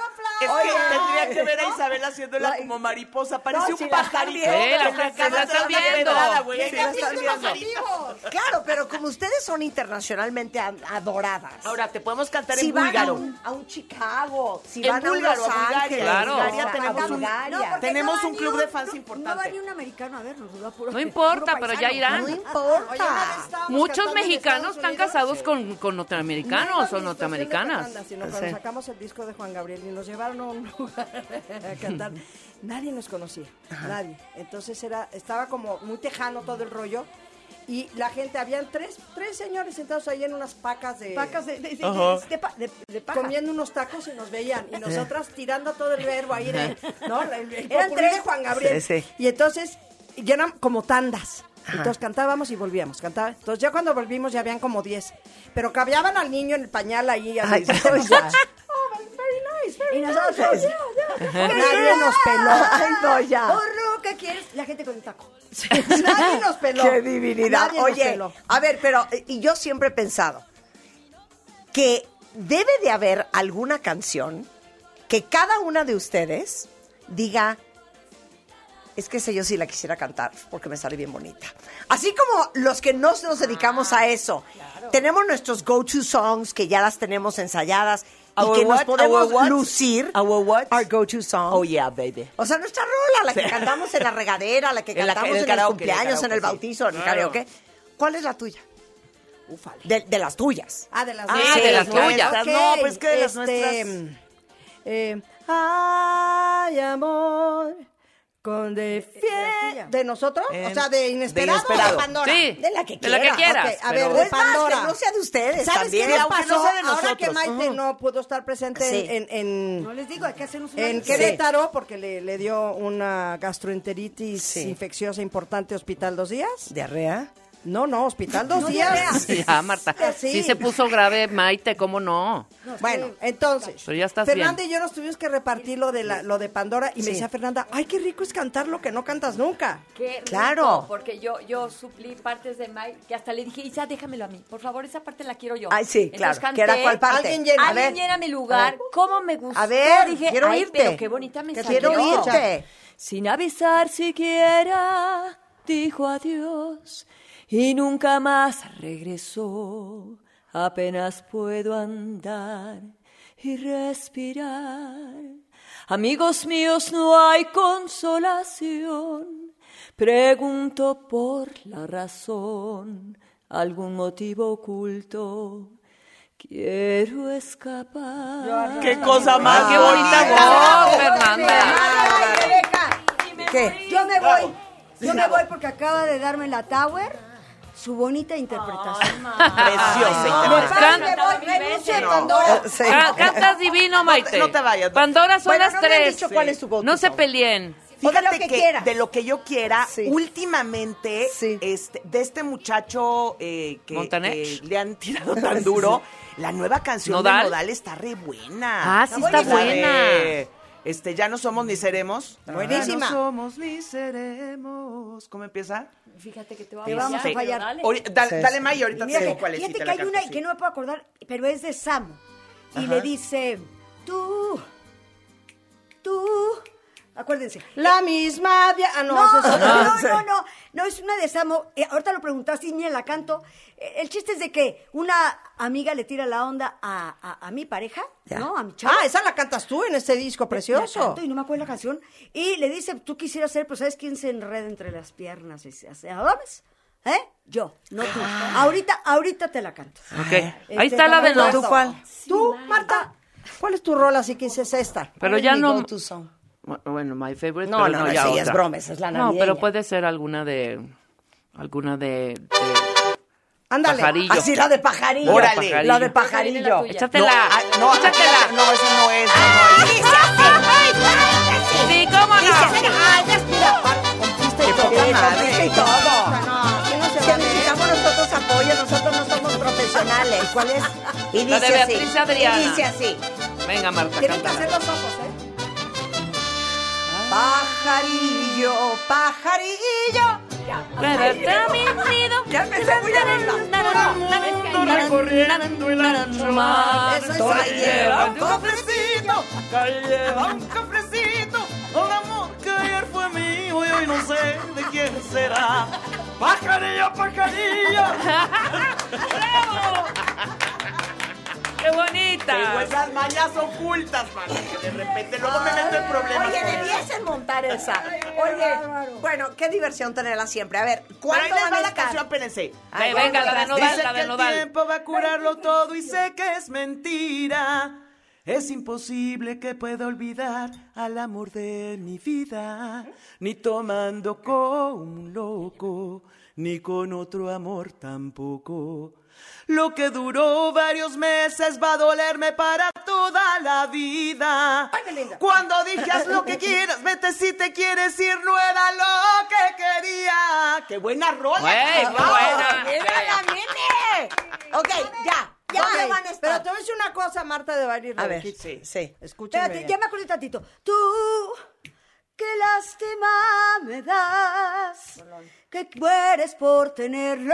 Es Oye, que tendría que ver a Isabel haciéndola la- como mariposa. Parece No, un si la están pajarito. viendo. Sí, la- que la acaba están de dar una viendo. pedrada, güey. ¿Qué Sí, la están están viendo? viendo. Claro, pero como ustedes son internacionalmente a- adoradas. Ahora, te podemos cantar si en van búlgaro. a un, a un Chicago, si En van a un búlgaro, Los a Bulgaria. Ángeles, Claro. Bulgaria a tenemos un, Bulgaria. No, porque tenemos no va un ni club de fans no- importante. No va ni un americano a vernos, nos va puro- No importa, puro pero ya paisano. irán. No importa. Oye, una vez estábamos Muchos cantando en mexicanos Estados están Unidos. casados Sí. con, con norteamericanos No o iba mi norteamericanas. estación de Fernanda, sino cuando Sí. sacamos el disco de Juan Gabriel y nos llevaron a un lugar a cantar, nadie nos conocía, nadie. Entonces era, estaba como muy tejano todo el rollo. Y la gente, habían tres, tres señores sentados ahí en unas pacas de... Pacas de, de, de, Ajá. de, pa- de- de paja. comiendo unos tacos y nos veían. Y nosotras tirando todo el verbo ahí de... ¿no? El, el Eran popurrí de tres. Juan Gabriel. Sí, sí. Y entonces, ya eran como tandas. Entonces cantábamos y volvíamos, cantar. Entonces ya cuando volvimos ya habían como diez. Pero cabiaban al niño en el pañal ahí. Así, Ay, no, ya. Oh, very nice, very Y nosotros, nice. Nadie nos peló. Ay, no, ya. Porro, ¿qué quieres? La gente con el taco. Nadie nos peló. Qué divinidad. Nadie nos Oye, peló. a ver, pero y yo siempre he pensado que debe de haber alguna canción que cada una de ustedes diga, es que esa yo sí la quisiera cantar porque me sale bien bonita. Así como los que no nos dedicamos a eso. Tenemos nuestros go-to songs que ya las tenemos ensayadas y Our que nos what? podemos Our what? lucir. Our what? Our go-to song. Oh, yeah, baby. O sea, nuestra rola, la que cantamos en la regadera, la que En la- cantamos en el en, karaoke, el cumpleaños, en el en el karaoke, bautizo, en el Claro. karaoke. ¿Cuál es la tuya? De, de las tuyas. Ah, de las Ah, nuestras. de las tuyas. nuestras. No, pues es que de las este, nuestras. eh, ay, amor, con de fiel. ¿De nosotros? En- o sea, de Inesperado. de Inesperado. o de Pandora. Sí, De la que de la que quieras. quieras. Ok, a pero- ver, de Es más, Pandora. que no sea de ustedes ¿Sabes también. qué nos aunque no pasó? sea de Ahora que nosotros. Maite Ujú. no pudo estar presente Sí. en, en, No les digo, hay que hacernos en Sí. Querétaro porque le, le dio una gastroenteritis Sí. infecciosa importante, hospital dos días. ¿Diarrea? No, no, hospital dos No, días. Ya, Marta. Sí. Sí se puso grave, Maite, ¿cómo no? Bueno, entonces, Pero ya estás Fernanda bien. y yo nos tuvimos que repartir lo de la, lo de Pandora y me Sí. decía Fernanda, ay, qué rico es cantar lo que no cantas nunca. Qué rico, Claro. porque yo, yo suplí partes de Mike, que hasta le dije, Isa, déjamelo a mí. Por favor, esa parte la quiero yo. Ay, sí, Entonces claro. canté, ¿Qué era cuál parte? Alguien llena. A Alguien ver. llena mi A lugar. ver. ¿Cómo me gustó? A ver, dije, quiero ay, oírte. pero qué bonita me Que salió. quiero oírte. Sin avisar siquiera, dijo adiós y nunca más regresó. Apenas puedo andar y respirar. Amigos míos, no hay consolación. Pregunto por la razón, algún motivo oculto. Quiero escapar. ¡Qué cosa más Ay, qué bonita voz, Fernanda. Ay, Rebeca, ¿Qué? yo me voy, yo me voy porque acaba de darme la Tower su bonita interpretación. Preciosa Me interpretación. paro, me voy, renuncio a Pandora. Sí. Ca- Cantas divino, Maite. no te vayas. Pandora son Bueno, las no me han tres. dicho cuál es tu go-to No se song. peleen. O de lo Fíjate que que, quiera. de lo que yo quiera, Sí. últimamente, Sí. este, de este muchacho eh, que, Montaner. que le han tirado tan duro, la nueva canción ¿Nodal? de Nodal está re buena. Ah, sí está La de, buena. este, ya no somos ni seremos. Buenísima. Ya no somos ni seremos. ¿Cómo empieza? Fíjate que te, Te vamos a fallar. Dale. Ori- dale, Sí, dale sí. May, ahorita Mira te que- digo cuál es. y fíjate te que la hay canto, una sí. que no me puedo acordar, pero es de Samo. Y Ajá. le dice, tú, tú, acuérdense. La misma... dia- Ah, no, No, esa es otra. no, no, sí. no, no, no, es una de Samo. Eh, ahorita lo preguntaste y ni la canto. Eh, el chiste es de que una amiga le tira la onda a, a, a mi pareja, Ya. ¿no? A mi chavo. Ah, esa la cantas tú en este disco La precioso. canto y no me acuerdo la canción. Y le dice, tú quisieras ser, pues, ¿sabes quién se enreda entre las piernas y se hace? ¿Sabes? ¿Eh? Yo, no tú. Ahorita, ahorita te la canto. Ok. Este, Ahí está la de ¿cómo los. ¿Tú cuál? ¿Tú, Marta? ¿Cuál es tu rol así que dices esta? Pero ¿Cuál ya es mi no. go-to song? Bueno, my favorite. No, pero no, no, ya sí, otra. es broma, esa es la No, navideña. pero puede ser alguna de. Alguna de. de Ándale. Pajarillo. Así la de pajarillo. Órale. La de La pajarillo. tuya. Échatela. ah, no, Échatela. no, esa no es. esa no es. Sí, ¿cómo no? Ay, ya mira, conquista y todo. poca madre. Conquista y todo. No, aquí no se Si vale. necesitamos nosotros apoyo, nosotros no somos profesionales. ¿Cuál es? Y La de dice así. Beatriz Adriana. Y dice así. Venga, Marta, Tienen que cántala. hacer los ojos, ¿eh? Pajarillo, pajarillo, Quédate a mi nido. Ya empecé muy Mundo recorriendo el ancho mar. Lleva un cofrecito, que lleva un cofrecito, un amor que ayer fue mío y hoy no sé de quién será. Pajarillo, pajarillo. ¡Bravo! ¡Qué bonita! Tengo esas mañas ocultas, man, que de repente luego me meto en problemas. Oye, con eso. debiesen montar esa. Oye, bueno, qué diversión tenerla siempre. A ver, Pero ahí ¿cuánto les van va a la estar? canción, espérense. Ay, venga, la de Nodal, Dicen la que de el Nodal. tiempo va a curarlo todo y sé que es mentira. Es imposible que pueda olvidar al amor de mi vida, ni tomando como un loco, ni con otro amor tampoco. Lo que duró varios meses va a dolerme para toda la vida. Cuando dije haz lo que quieras, vete si te quieres ir, no era lo que quería. ¡Qué buena rola! Güey, muy buena. ¡Mírala, nene! Ok, ya. Ya Ok, me van a estar. Pero te voy a decir una cosa, Marta de Baile y A ver, Rebequita. sí, sí. Escúchame Espérate, bien. ya me acordé tantito. Tú, qué lástima me das, que mueres por tenerlo.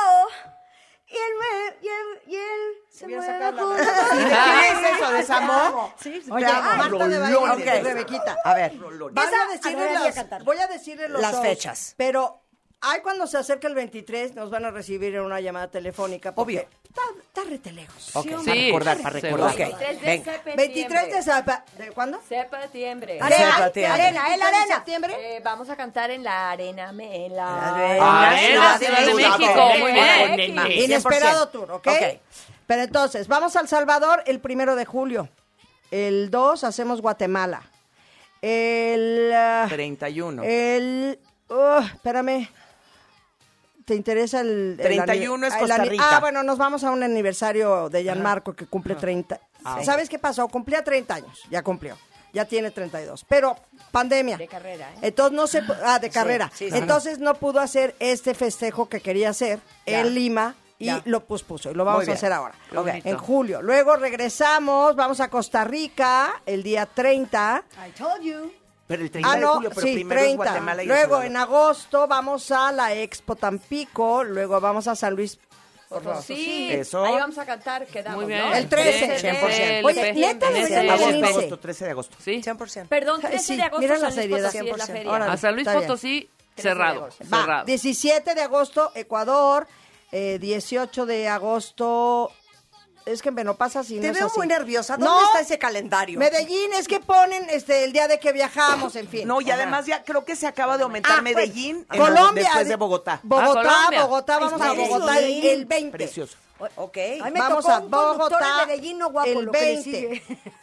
Y él me, y él, y él se Voy a muere sacar la junto letra. contigo. ¿Qué es eso? ¿Desamor? Sí, sí. Oye, Te amo. Marta de Baile Rolones. y Rebequita. A ver, Van Esa- a decirle a ver, los, cantar. voy a decirle los Las shows, fechas. Pero hay cuando se acerca el veintitrés, nos van a recibir en una llamada telefónica. porque Obvio. Está, está rete lejos. Ok, Sí, para hombre. recordar, para Sí, recordar. ok. veintitrés de Venga. septiembre. veintitrés de sapa- ¿De cuándo? septiembre. Arena, Arena, arena, en la ¿de arena. septiembre? Eh, vamos a cantar en la arena, me la... Ah, Ah, en la Ciudad de México, muy bien. Inesperado tour, ¿ok? Ok. Pero entonces, vamos a El Salvador el primero de julio. El dos hacemos Guatemala. El... ah, treinta y uno. El... oh, espérame. ¿Te interesa el... el treinta y ani- uno es el Costa ani- Rica. Ah, bueno, nos vamos a un aniversario de Gianmarco que cumple treinta. Ah, ¿Sabes qué pasó? Cumplía treinta años. Ya cumplió. Ya tiene treinta y dos. Pero pandemia. De carrera, ¿eh? Entonces no se... pu- Ah, de carrera. sí, sí. Entonces no pudo hacer este festejo que quería hacer Ya. en Lima y Ya. lo pospuso. Y lo vamos Muy a bien. hacer ahora. Qué bonito. En julio. Luego regresamos, vamos a Costa Rica el día treinta. I told you. Pero el treinta Ah, de no, julio, pero sí, primero es treinta. Guatemala y El Luego Salvador. en agosto vamos a la Expo Tampico, luego vamos a San Luis. Sí, Eso. ahí vamos a cantar, quedamos, Muy bien. ¿no? El trece. cien por ciento. Oye, neta, Ese- deberían Agosto, venirse. agosto, trece de agosto. Sí. cien por ciento. Perdón, trece Sí, de agosto, mira la San Luis seriedad. Potosí es la cien por ciento. feria. Órale. A San Luis Está bien. Potosí, de cerrado. agosto. Va, Cerrado. diecisiete de agosto, Ecuador. eh, dieciocho de agosto. Es que me lo pasa así. Te no es veo así. muy nerviosa. ¿Dónde No, está ese calendario? Medellín, es que ponen este el día de que viajamos, en fin. No, y además ya creo que se acaba de aumentar Ah, pues, Medellín en- Colombia. después de Bogotá. Bogotá, Ah, Colombia. Bogotá, vamos a Medellín. Bogotá el, el veinte. Precioso. Ok. A mí me Vamos tocó a un conductor Bogotá de Medellín, no guapo, el lo que le veinte. sigue.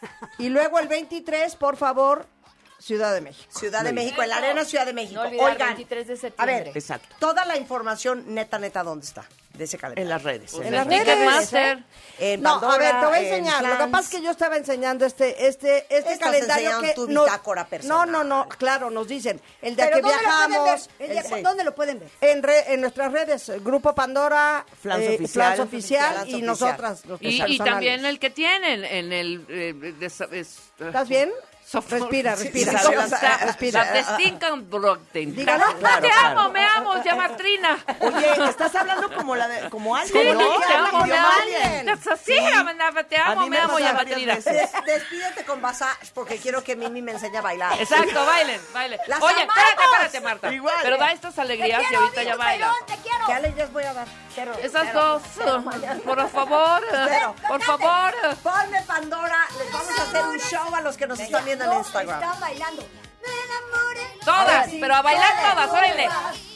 Y luego el veintitrés, por favor, Ciudad de México. Ciudad de México, en la Arena Ciudad de México. No olvidar, Oigan, veintitrés de a septiembre. ver, Exacto. toda la información neta, neta, ¿dónde está? De ese calendario. En las redes. En las Ticketmaster. redes. Master. En No, Pandora, a ver, te voy a en enseñar. Lo que Flans. pasa es que yo estaba enseñando este, este, este Estás calendario enseñando que tu nos- bitácora personal. No, no, no, claro, nos dicen el día Pero que ¿dónde lo pueden ver? viajamos, El día- el- sí. ¿Dónde lo pueden ver? en, re- en nuestras redes, el Grupo Pandora, Flans eh, Oficial. Flans Oficial Flans y Oficial. nosotras. los Y, y personales. también el que tienen en el... eh, de- es- ¿Estás bien? Sof- Respira, respira. Sí, ¿Cómo sí, está? sí. Respira. La Destinkenbroten. Dígalo. Ah, Claro, te claro. amo, me amo, llama Trina. Oye, estás hablando como la de, como algo, Sí, ¿no? te amo, me Idioma amo. alien. Eso sí, me- te A amo, mí me me amo, pasa llama varias Trina. veces. Des- despídete con Basage porque quiero que Mimi me enseñe a bailar. Exacto, bailen, bailen. ¡Las Oye, amamos! espérate, espérate, Marta. Igual. Pero da estas alegrías y ahorita ya baila. Te quiero. ¿Qué alegrías voy a dar? Cero, Esas cero, dos, cero. por favor, Cero. por favor. Ponme Pandora, les vamos a hacer un show a los que nos están viendo en No, Instagram. Están bailando. Me enamoré. Todas, Sí, pero a bailar todas, todas, órale. todas.